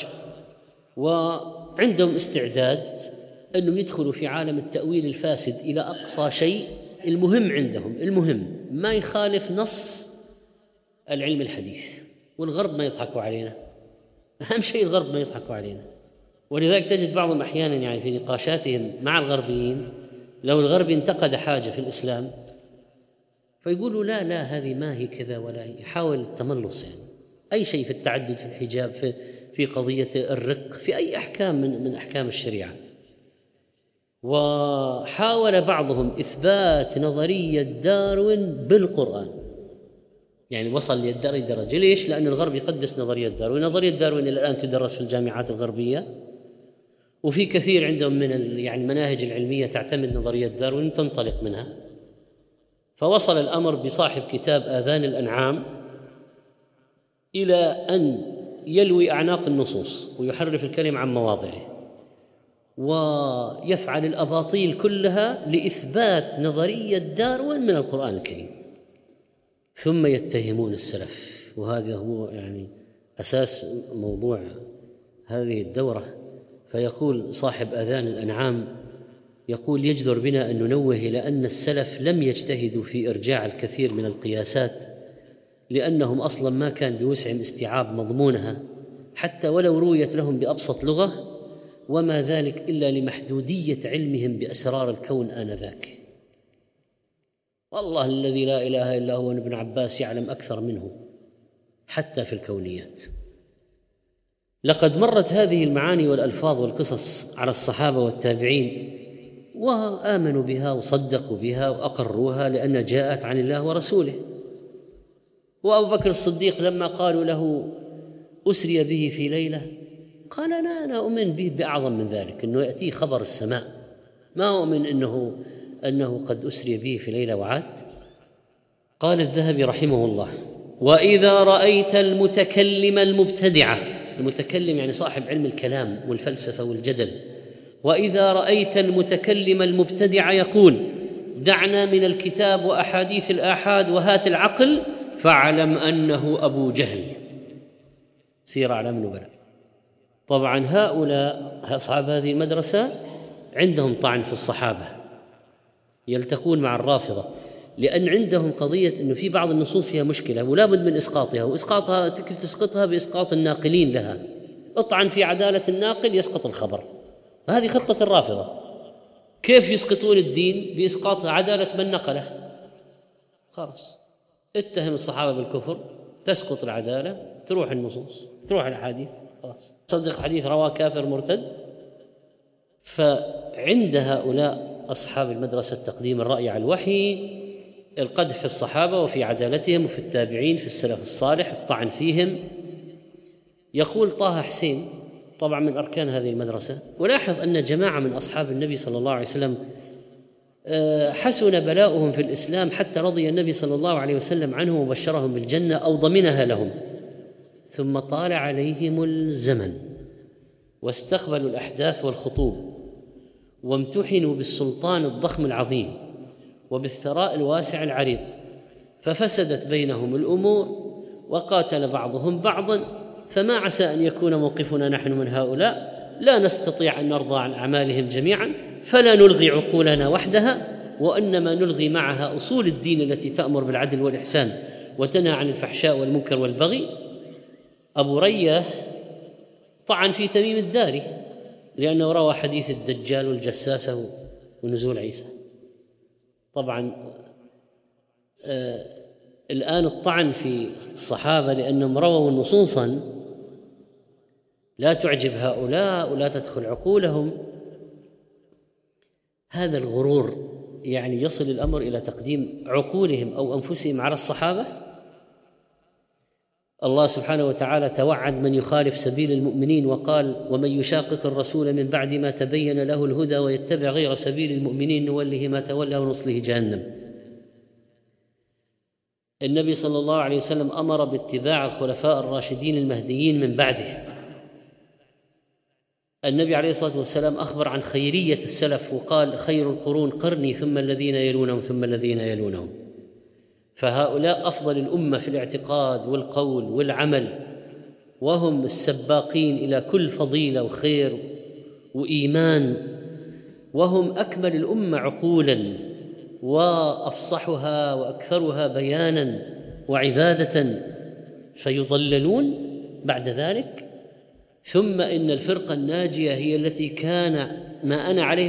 وعندهم استعداد أنهم يدخلوا في عالم التأويل الفاسد إلى أقصى شيء المهم عندهم، المهم ما يخالف نص العلم الحديث. والغرب ما يضحكوا علينا، أهم شيء الغرب ما يضحكوا علينا. ولذلك تجد بعضهم أحيانا يعني في نقاشاتهم مع الغربيين لو الغرب انتقد حاجة في الإسلام فيقولوا لا هذه ما هي كذا ولا هي، يحاول التملص يعني أي شيء في التعدد، في الحجاب، في قضية الرق، في أي أحكام من أحكام الشريعة. وحاول بعضهم إثبات نظرية داروين بالقرآن، يعني وصل للدرجة. ليش؟ لأن الغرب يقدس نظرية داروين. نظرية داروين إلى الآن تدرس في الجامعات الغربية، وفي كثير عندهم من يعني المناهج العلمية تعتمد نظرية داروين تنطلق منها. فوصل الأمر بصاحب كتاب آذان الأنعام إلى أن يلوي أعناق النصوص ويحرف الكلم عن مواضعه ويفعل الأباطيل كلها لإثبات نظرية داروين من القرآن الكريم، ثم يتهمون السلف. وهذا هو يعني أساس موضوع هذه الدورة. فيقول صاحب آذان الأنعام، يقول يجدر بنا أن ننوه إلى أن السلف لم يجتهدوا في إرجاع الكثير من القياسات، لأنهم أصلا ما كان بوسعهم استيعاب مضمونها حتى ولو رويت لهم بأبسط لغة، وما ذلك إلا لمحدودية علمهم بأسرار الكون آنذاك. والله الذي لا إله إلا هو ابن عباس يعلم أكثر منه حتى في الكونيات. لقد مرت هذه المعاني والألفاظ والقصص على الصحابة والتابعين وآمنوا بها وصدقوا بها وأقروها لأنها جاءت عن الله ورسوله. وأبو بكر الصديق لما قالوا له أسري به في ليلة قال لا، أنا أؤمن به بأعظم من ذلك، أنه يأتي خبر السماء، ما أؤمن أنه قد أسري به في ليلة وعاد. قال الذهبي رحمه الله: وإذا رأيت المتكلم المبتدع، المتكلم يعني صاحب علم الكلام والفلسفة والجدل، وإذا رأيت المتكلم المبتدع يقول دعنا من الكتاب وأحاديث الآحاد وهات العقل، فاعلم أنه أبو جهل. سير أعلام النبلاء. طبعا هؤلاء أصحاب هذه المدرسة عندهم طعن في الصحابة، يلتقون مع الرافضة، لأن عندهم قضية أنه في بعض النصوص فيها مشكلة ولا بد من إسقاطها، وإسقاطها تسقطها بإسقاط الناقلين لها. اطعن في عدالة الناقل يسقط الخبر، هذه خطة الرافضة. كيف يسقطون الدين؟ بإسقاط عدالة من نقله. خلاص اتهم الصحابة بالكفر، تسقط العدالة، تروح النصوص، تروح الحديث، خلاص صدق حديث رواه كافر مرتد. فعند هؤلاء أصحاب المدرسة تقديم الرأي على الوحي، القدح في الصحابة وفي عدالتهم وفي التابعين في السلف الصالح، الطعن فيهم. يقول طه حسين طبعا من أركان هذه المدرسة: ولاحظ أن جماعة من أصحاب النبي صلى الله عليه وسلم حسن بلاؤهم في الإسلام حتى رضي النبي صلى الله عليه وسلم عنهم وبشرهم بالجنة أو ضمنها لهم، ثم طال عليهم الزمن واستقبلوا الأحداث والخطوب وامتحنوا بالسلطان الضخم العظيم وبالثراء الواسع العريض، ففسدت بينهم الأمور وقاتل بعضهم بعضا. فما عسى أن يكون موقفنا نحن من هؤلاء، لا نستطيع أن نرضى عن أعمالهم جميعا، فلا نلغي عقولنا وحدها، وإنما نلغي معها أصول الدين التي تأمر بالعدل والإحسان وتنهى عن الفحشاء والمنكر والبغي. أبو رية طعن في تميم الداري لأنه روى حديث الدجال والجساسة ونزول عيسى. طبعا الآن الطعن في الصحابة لأنهم رووا نصوصا لا تعجب هؤلاء ولا تدخل عقولهم. هذا الغرور يعني يصل الأمر إلى تقديم عقولهم أو أنفسهم على الصحابة. الله سبحانه وتعالى توعد من يخالف سبيل المؤمنين وقال: ومن يشاقق الرسول من بعد ما تبين له الهدى ويتبع غير سبيل المؤمنين نوله ما تولى ونصله جهنم. النبي صلى الله عليه وسلم أمر باتباع الخلفاء الراشدين المهديين من بعده. النبي عليه الصلاة والسلام أخبر عن خيرية السلف وقال: خير القرون قرني ثم الذين يلونهم ثم الذين يلونهم. فهؤلاء أفضل الأمة في الاعتقاد والقول والعمل، وهم السباقين إلى كل فضيلة وخير وإيمان، وهم أكمل الأمة عقولا وأفصحها وأكثرها بيانا وعبادة فيضللون بعد ذلك. ثم إن الفرقة الناجية هي التي كان ما أنا عليه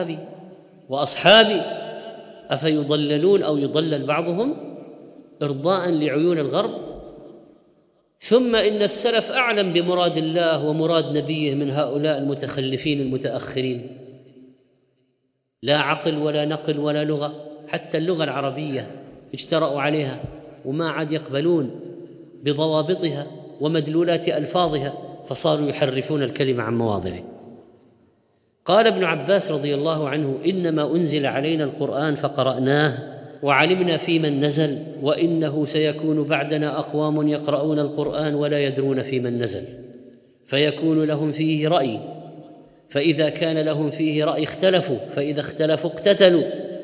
وأصحابي أفيضللون أو يضلل بعضهم إرضاء لعيون الغرب. ثم إن السلف أعلم بمراد الله ومراد نبيه من هؤلاء المتخلفين المتأخرين، لا عقل ولا نقل ولا لغة، حتى اللغة العربية اجترأوا عليها وما عاد يقبلون بضوابطها ومدلولات ألفاظها، فصاروا يحرفون الكلمة عن مواضعه. قال ابن عباس رضي الله عنه: إنما أنزل علينا القرآن فقرأناه وعلمنا في من نزل، وإنه سيكون بعدنا أقوام يقرؤون القرآن ولا يدرون في من نزل، فيكون لهم فيه رأي، فإذا كان لهم فيه رأي اختلفوا، فإذا اختلفوا اقتتلوا.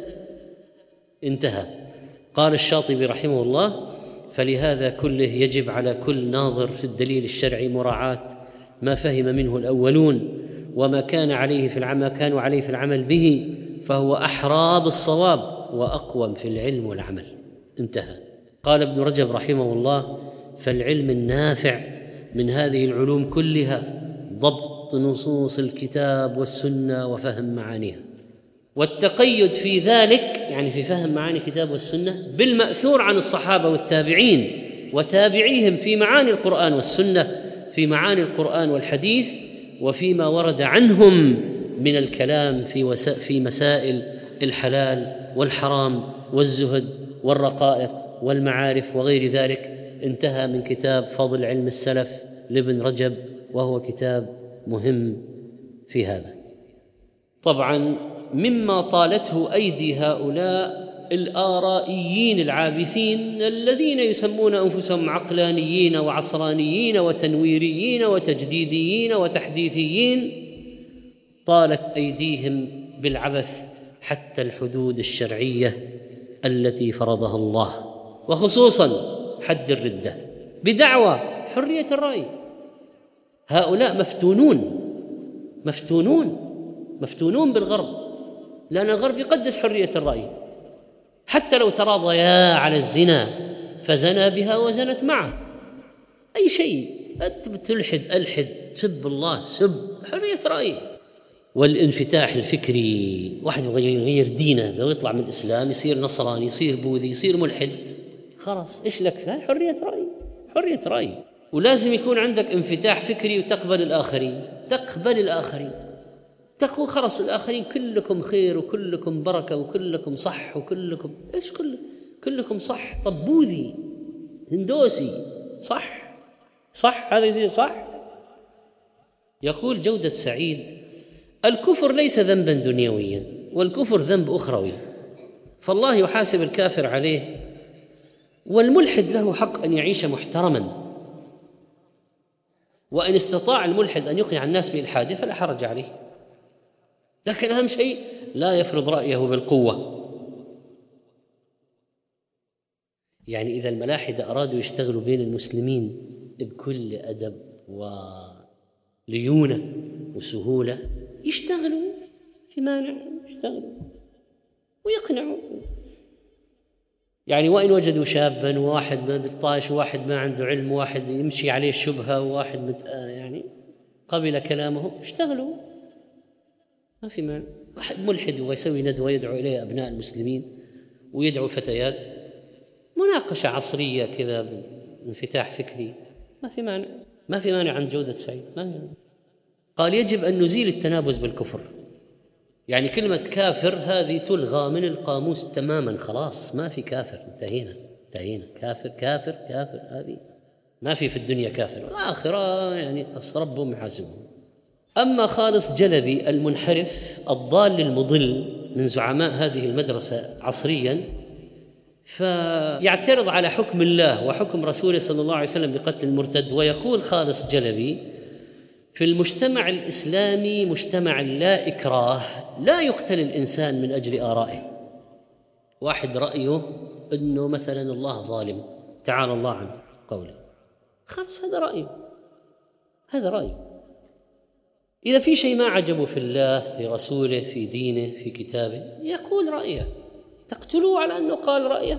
انتهى. قال الشاطبي رحمه الله: فلهذا كله يجب على كل ناظر في الدليل الشرعي مراعاة ما فهم منه الأولون وما كانوا عليه في العمل به، فهو أحرى بالصواب وأقوم في العلم والعمل. انتهى. قال ابن رجب رحمه الله: فالعلم النافع من هذه العلوم كلها ضبط نصوص الكتاب والسنة وفهم معانيها، والتقيد في ذلك يعني في فهم معاني الكتاب والسنة بالمأثور عن الصحابة والتابعين وتابعيهم في معاني القرآن والسنة، في معاني القرآن والحديث، وفيما ورد عنهم من الكلام في مسائل الحلال والحرام والزهد والرقائق والمعارف وغير ذلك. انتهى من كتاب فضل علم السلف لابن رجب، وهو كتاب مهم في هذا. طبعا مما طالته أيدي هؤلاء الآرائيين العابثين الذين يسمون أنفسهم عقلانيين وعصرانيين وتنويريين وتجديديين وتحديثيين، طالت أيديهم بالعبث حتى الحدود الشرعية التي فرضها الله، وخصوصا حد الردة بدعوى حرية الرأي. هؤلاء مفتونون بالغرب، لأن الغرب يقدس حرية الرأي، حتى لو تراضيا على الزنا فزنا بها وزنت معه، أي شيء تلحد ألحد، سب الله سب، حرية رأي. والانفتاح الفكري، واحد يغير دينه، لو يطلع من الإسلام يصير نصراني، يصير بوذي، يصير ملحد، خلاص إيش لك؟ حرية رأي. ولازم يكون عندك انفتاح فكري وتقبل الآخرين، تقول خلاص الآخرين كلكم خير وكلكم بركة وكلكم صح وكلكم إيش كلكم صح. طب بوذي هندوسي صح هذا يصير صح؟ يقول جودة سعيد: الكفر ليس ذنبا دنيويا، والكفر ذنب أخروي، فالله يحاسب الكافر عليه، والملحد له حق أن يعيش محترما، وإن استطاع الملحد أن يقنع الناس بإلحاده فلا حرج عليه، لكن أهم شيء لا يفرض رأيه بالقوة. يعني إذا الملاحدة أرادوا يشتغلوا بين المسلمين بكل أدب وليونة وسهولة، يشتغلوا، في مانع يشتغلوا ويقنعوا. يعني وإن وجدوا شابا وواحد ما طايش وواحد ما عنده علم وواحد يمشي عليه الشبهة وواحد يعني قبل كلامه، اشتغلوا، ما في مانع. واحد ملحد ويسوي ندوة يدعو إليه أبناء المسلمين ويدعو فتيات، مناقشة عصرية كذا بانفتاح فكري، ما في مانع عن جودة سعيد، ما في مانع. قال: يجب أن نزيل التنابز بالكفر، يعني كلمة كافر هذه تلغى من القاموس تماما، خلاص ما في كافر، انتهينا كافر هذه ما في الدنيا كافر، والآخرة يعني ربهم يحاسبهم. أما خالص جلبي المنحرف الضال المضل من زعماء هذه المدرسة عصريا، فيعترض على حكم الله وحكم رسوله صلى الله عليه وسلم بقتل المرتد، ويقول خالص جلبي: في المجتمع الإسلامي مجتمع لا إكراه، لا يقتل الإنسان من أجل آرائه. واحد رأيه أنه مثلا الله ظالم، تعالى الله عنه قوله، خلاص هذا رأيه. إذا في شيء ما عجبه في الله، في رسوله، في دينه، في كتابه، يقول رأيه، تقتلوه على أنه قال رأيه.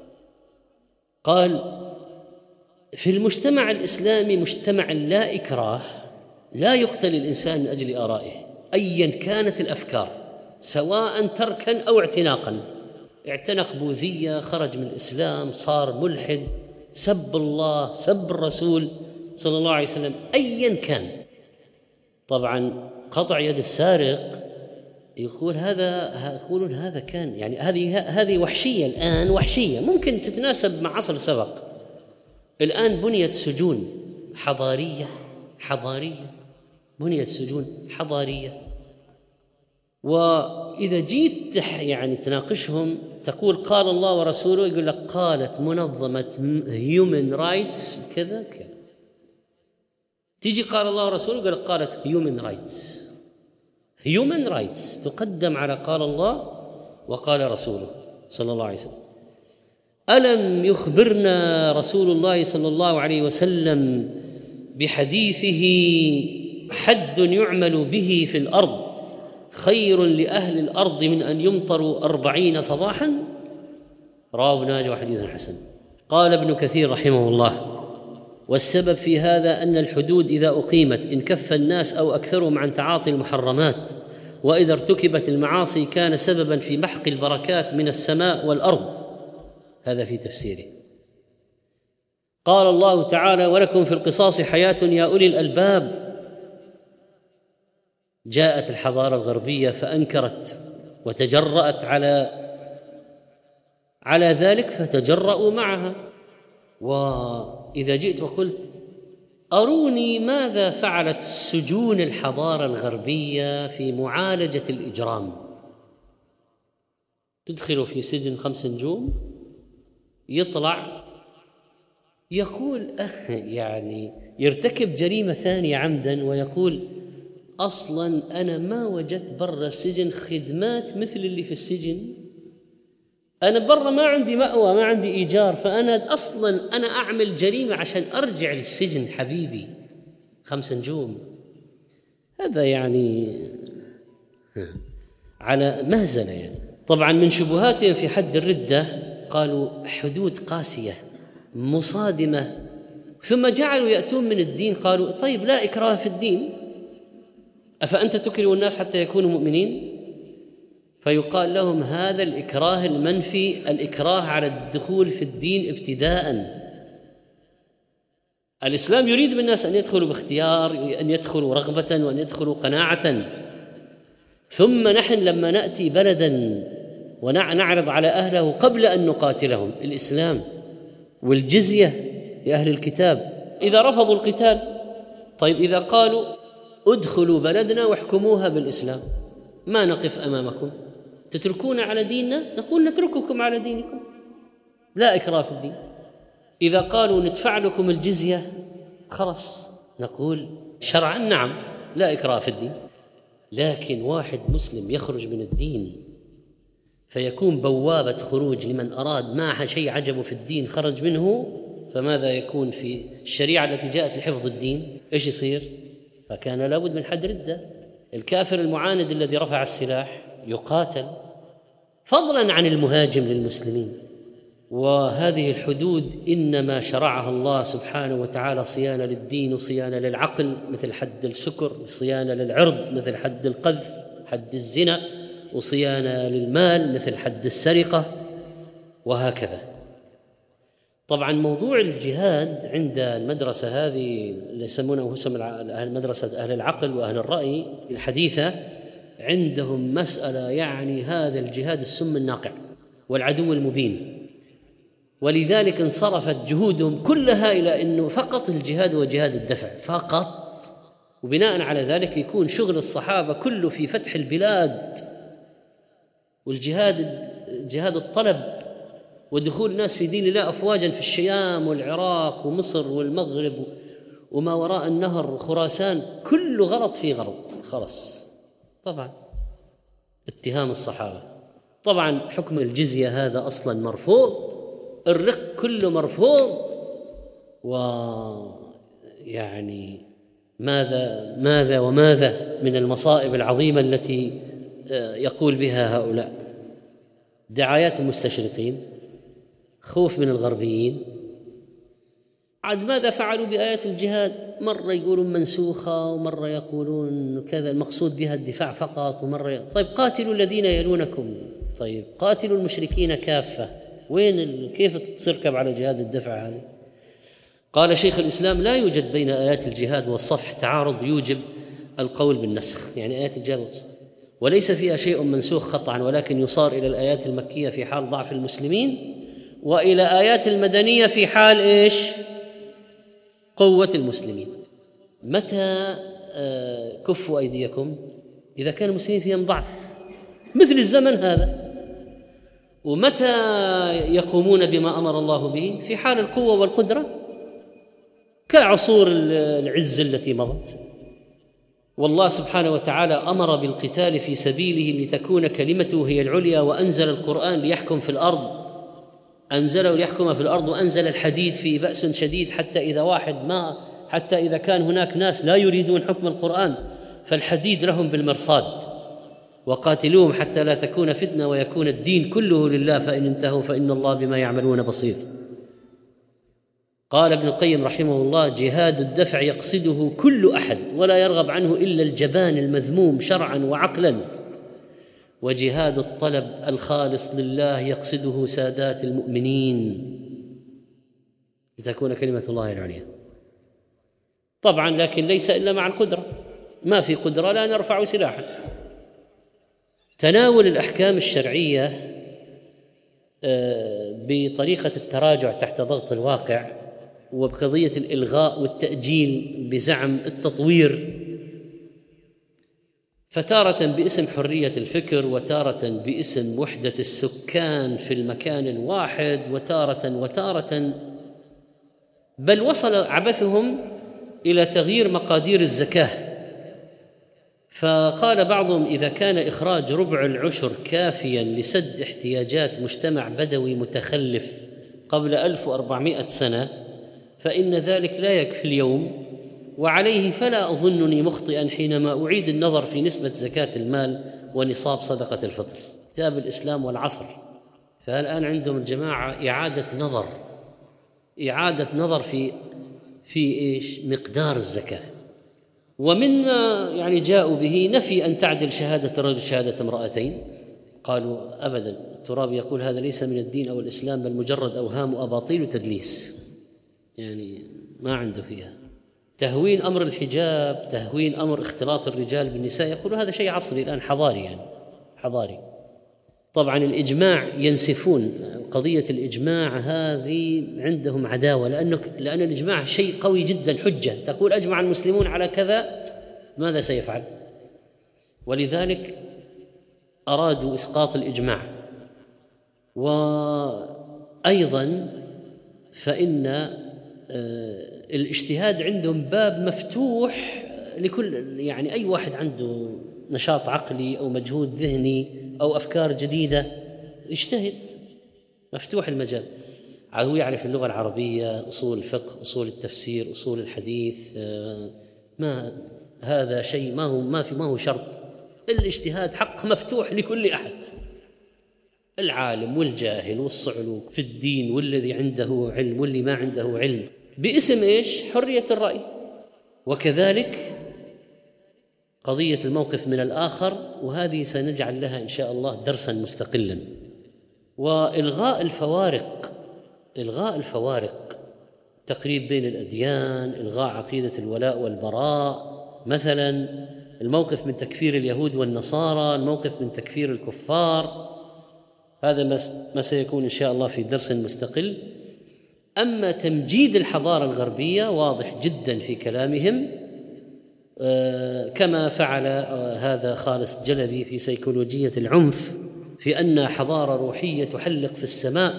قال في المجتمع الإسلامي مجتمع لا إكراه، لا يقتل الإنسان من أجل آرائه أيا كانت الأفكار، سواء تركا أو اعتناقا. اعتنق بوذية، خرج من الإسلام، صار ملحد، سب الله، سب الرسول صلى الله عليه وسلم، أيا كان. طبعا قطع يد السارق يقولون هذا كان يعني هذه وحشية الآن، وحشية ممكن تتناسب مع عصر سبق. الآن بنيت سجون حضارية، بنيت سجون حضارية، وإذا جيت يعني تناقشهم تقول قال الله ورسوله، يقول لك قالت منظمة هيومن رايتس كذا. تيجي قال الله ورسوله يقول لك قالت هيومن رايتس تقدم على قال الله وقال رسوله صلى الله عليه وسلم. ألم يخبرنا رسول الله صلى الله عليه وسلم بحديثه حد يعمل به في الأرض خير لأهل الأرض من أن يمطروا 40 صباحا؟ رواه ناجي وحديث حسن. قال ابن كثير رحمه الله: والسبب في هذا أن الحدود إذا أقيمت انكف الناس أو أكثرهم عن تعاطي المحرمات، وإذا ارتكبت المعاصي كان سببا في محق البركات من السماء والأرض. هذا في تفسيره. قال الله تعالى: ولكم في القصاص حياة يا أولي الألباب. جاءت الحضارة الغربية فأنكرت وتجرأت على ذلك فتجرؤوا معها. وإذا جئت وقلت أروني ماذا فعلت سجون الحضارة الغربية في معالجة الإجرام، تدخل في سجن 5 نجوم يطلع يقول يعني يرتكب جريمة ثانية عمدا ويقول أصلا أنا ما وجدت برا السجن خدمات مثل اللي في السجن، أنا برا ما عندي مأوى، ما عندي إيجار، فأنا أصلا أنا أعمل جريمة عشان أرجع للسجن حبيبي 5 نجوم. هذا يعني على مهزلة يعني. طبعا من شبهاتهم في حد الردة قالوا حدود قاسية مصادمة، ثم جعلوا يأتون من الدين قالوا طيب لا إكراه في الدين، أفأنت تكره الناس حتى يكونوا مؤمنين؟ فيقال لهم هذا الإكراه المنفي، الإكراه على الدخول في الدين ابتداء. الإسلام يريد بالناس أن يدخلوا باختيار، أن يدخلوا رغبة، وأن يدخلوا قناعة. ثم نحن لما نأتي بلدا ونعرض على أهله قبل أن نقاتلهم، الإسلام والجزية لأهل الكتاب، إذا رفضوا القتال، طيب إذا قالوا ادخلوا بلدنا واحكموها بالإسلام، ما نقف أمامكم، تتركون على ديننا، نقول نترككم على دينكم، لا إكراه في الدين. إذا قالوا ندفع لكم الجزية خلاص نقول شرعا نعم لا إكراه في الدين. لكن واحد مسلم يخرج من الدين فيكون بوابة خروج لمن أراد ما شيء عجبه في الدين خرج منه، فماذا يكون في الشريعة التي جاءت لحفظ الدين؟ إيش يصير؟ فكان لابد من حد ردة. الكافر المعاند الذي رفع السلاح يقاتل، فضلا عن المهاجم للمسلمين. وهذه الحدود إنما شرعها الله سبحانه وتعالى صيانة للدين وصيانة للعقل، مثل حد السكر، صيانة للعرض مثل حد القذف، حد الزنا، وصيانة للمال مثل حد السرقة، وهكذا. طبعا موضوع الجهاد عند المدرسة هذه اللي يسمونها مدرسة أهل العقل وأهل الرأي الحديثة، عندهم مسألة يعني هذا الجهاد السم الناقع والعدو المبين، ولذلك انصرفت جهودهم كلها إلى أنه فقط الجهاد وجهاد الدفع فقط. وبناء على ذلك يكون شغل الصحابة كله في فتح البلاد والجهاد، جهاد الطلب ودخول الناس في دين الله أفواجا في الشام والعراق ومصر والمغرب وما وراء النهر وخراسان، كله غلط في غلط خلاص. طبعا اتهام الصحابة، طبعا حكم الجزية هذا أصلا مرفوض، الرق كله مرفوض. ويعني ماذا وماذا من المصائب العظيمة التي يقول بها هؤلاء. دعايات المستشرقين، خوف من الغربيين. عاد ماذا فعلوا بآيات الجهاد؟ مرة يقولون منسوخة، ومرة يقولون كذا المقصود بها الدفاع فقط، ومرة طيب قاتلوا الذين يلونكم، طيب قاتلوا المشركين كافة، وين كيف تركب على جهاد الدفع هذه؟ قال شيخ الإسلام: لا يوجد بين آيات الجهاد والصفح تعارض يوجب القول بالنسخ، يعني آيات الجهاد والصفح وليس فيها شيء منسوخ قطعا، ولكن يصار إلى الآيات المكية في حال ضعف المسلمين، وإلى آيات المدنية في حال إيش؟ قوة المسلمين. متى كفوا أيديكم؟ إذا كان المسلمين فيهم ضعف مثل الزمن هذا. ومتى يقومون بما أمر الله به؟ في حال القوة والقدرة، كعصور العز التي مضت. والله سبحانه وتعالى أمر بالقتال في سبيله لتكون كلمته هي العليا، وأنزل القرآن ليحكم في الأرض، أنزله ليحكم في الأرض، وأنزل الحديد فيه بأس شديد، حتى إذا كان هناك ناس لا يريدون حكم القرآن فالحديد لهم بالمرصاد. وقاتلوهم حتى لا تكون فتنة ويكون الدين كله لله، فإن انتهوا فإن الله بما يعملون بصير. قال ابن القيم رحمه الله: جهاد الدفع يقصده كل أحد ولا يرغب عنه إلا الجبان المذموم شرعا وعقلا، وجهاد الطلب الخالص لله يقصده سادات المؤمنين لتكون كلمة الله العليا. طبعا لكن ليس إلا مع القدرة، ما في قدرة لا نرفع سلاحا. تناول الأحكام الشرعية بطريقة التراجع تحت ضغط الواقع، وبقضية الإلغاء والتأجيل بزعم التطوير، فتارة باسم حرية الفكر، وتارة باسم وحدة السكان في المكان الواحد، وتارة بل وصل عبثهم إلى تغيير مقادير الزكاة. فقال بعضهم: إذا كان إخراج ربع العشر كافيا لسد احتياجات مجتمع بدوي متخلف قبل 1400 سنة، فإن ذلك لا يكفي اليوم، وعليه فلا أظنني مخطئا حينما أعيد النظر في نسبة زكاة المال ونصاب صدقة الفطر. كتاب الإسلام والعصر. فالآن عندهم الجماعة إعادة نظر في إيش؟ مقدار الزكاة. ومما يعني جاءوا به نفي أن تعدل شهادة الرجل شهادة امرأتين. قالوا أبدا، الترابي يقول هذا ليس من الدين أو الإسلام، بل مجرد أوهام وأباطيل وتدليس، يعني ما عنده فيها. تهوين أمر الحجاب، تهوين أمر اختلاط الرجال بالنساء، يقولوا هذا شيء عصري الآن حضاري، يعني حضاري. طبعا الإجماع ينسفون قضية الإجماع هذه، عندهم عداوة، لأن الإجماع شيء قوي جدا، حجة. تقول أجمع المسلمون على كذا، ماذا سيفعل؟ ولذلك أرادوا إسقاط الإجماع. وأيضا فإن الاجتهاد عندهم باب مفتوح لكل، يعني أي واحد عنده نشاط عقلي أو مجهود ذهني أو أفكار جديدة اجتهد، مفتوح المجال. هو يعرف اللغة العربية، أصول الفقه، أصول التفسير، أصول الحديث، ما هذا شيء ما هو شرط. الاجتهاد حق مفتوح لكل أحد، العالم والجاهل والصعلوك في الدين، والذي عنده علم واللي ما عنده علم، باسم إيش؟ حرية الرأي. وكذلك قضية الموقف من الآخر، وهذه سنجعل لها إن شاء الله درسا مستقلا. وإلغاء الفوارق، تقريب بين الأديان، إلغاء عقيدة الولاء والبراء، مثلا الموقف من تكفير اليهود والنصارى، الموقف من تكفير الكفار، هذا ما سيكون إن شاء الله في درس مستقل. أما تمجيد الحضارة الغربية واضح جدا في كلامهم، كما فعل هذا خالص جلبي في سيكولوجية العنف، في أن حضارة روحية تحلق في السماء.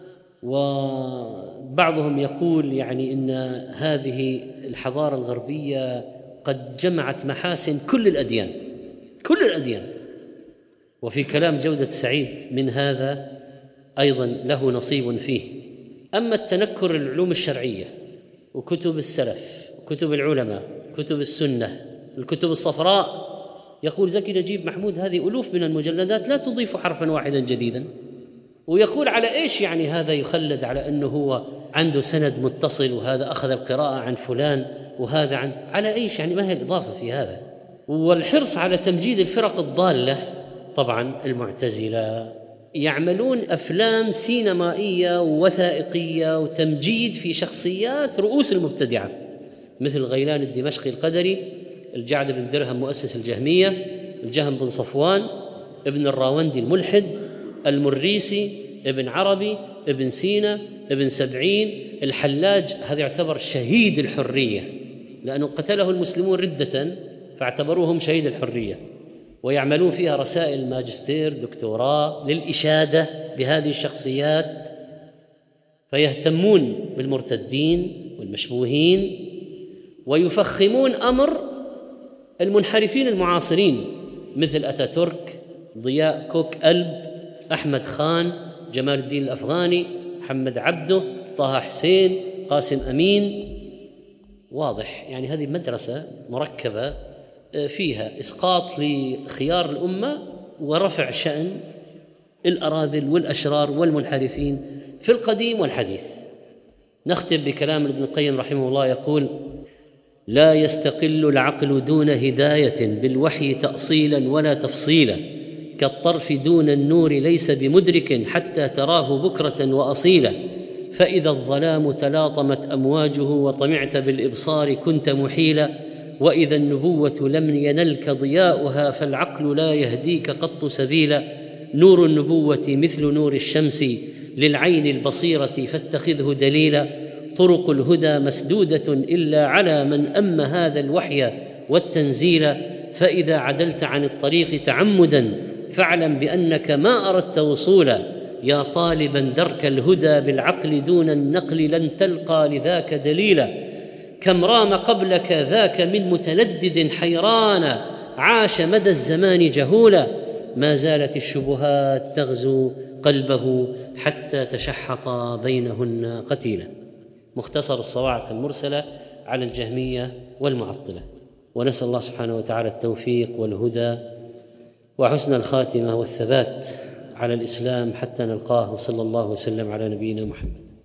وبعضهم يقول يعني إن هذه الحضارة الغربية قد جمعت محاسن كل الأديان. وفي كلام جودة سعيد من هذا أيضا له نصيب فيه. أما التنكر العلوم الشرعية وكتب السلف وكتب العلماء، كتب السنة، الكتب الصفراء، يقول زكي نجيب محمود هذه ألوف من المجلدات لا تضيف حرفا واحدا جديدا، ويقول على إيش يعني هذا يخلد على أنه هو عنده سند متصل، وهذا أخذ القراءة عن فلان وهذا على إيش يعني؟ ما هي الإضافة في هذا؟ والحرص على تمجيد الفرق الضالة. طبعا المعتزلة يعملون أفلام سينمائية ووثائقية وتمجيد في شخصيات رؤوس المبتدعة، مثل غيلان الدمشقي القدري، الجعد بن درهم مؤسس الجهمية، الجهم بن صفوان، ابن الراوندي الملحد، المريسي، ابن عربي، ابن سينا، ابن سبعين، الحلاج. هذا يعتبر شهيد الحرية لأنه قتله المسلمون ردة فاعتبروهم شهيد الحرية، ويعملون فيها رسائل ماجستير دكتوراه للإشادة بهذه الشخصيات، فيهتمون بالمرتدين والمشبوهين ويفخمون أمر المنحرفين المعاصرين مثل أتاتورك، ضياء كوك ألب، أحمد خان، جمال الدين الأفغاني، محمد عبده، طه حسين، قاسم أمين. واضح يعني هذه مدرسة مركبة فيها إسقاط لخيار الأمة ورفع شأن الأراذل والأشرار والمنحرفين في القديم والحديث. نختم بكلام ابن القيم رحمه الله يقول: لا يستقل العقل دون هداية بالوحي تأصيلا ولا تفصيلا، كالطرف دون النور ليس بمدرك حتى تراه بكرة وأصيلا، فإذا الظلام تلاطمت أمواجه وطمعت بالإبصار كنت محيلا، وإذا النبوة لم ينلك ضياؤها فالعقل لا يهديك قط سبيلا، نور النبوة مثل نور الشمس للعين البصيرة فاتخذه دليلا، طرق الهدى مسدودة إلا على من أم هذا الوحي والتنزيل، فإذا عدلت عن الطريق تعمدا فاعلم بأنك ما أردت وصولا، يا طالبا درك الهدى بالعقل دون النقل لن تلقى لذاك دليلا، كم رام قبلك ذاك من متلدد حيران عاش مدى الزمان جهولا، ما زالت الشبهات تغزو قلبه حتى تشحط بينهن قتيلا. مختصر الصواعق المرسلة على الجهمية والمعطلة. ونسأل الله سبحانه وتعالى التوفيق والهدى وحسن الخاتمة والثبات على الإسلام حتى نلقاه، وصلى الله وسلم على نبينا محمد.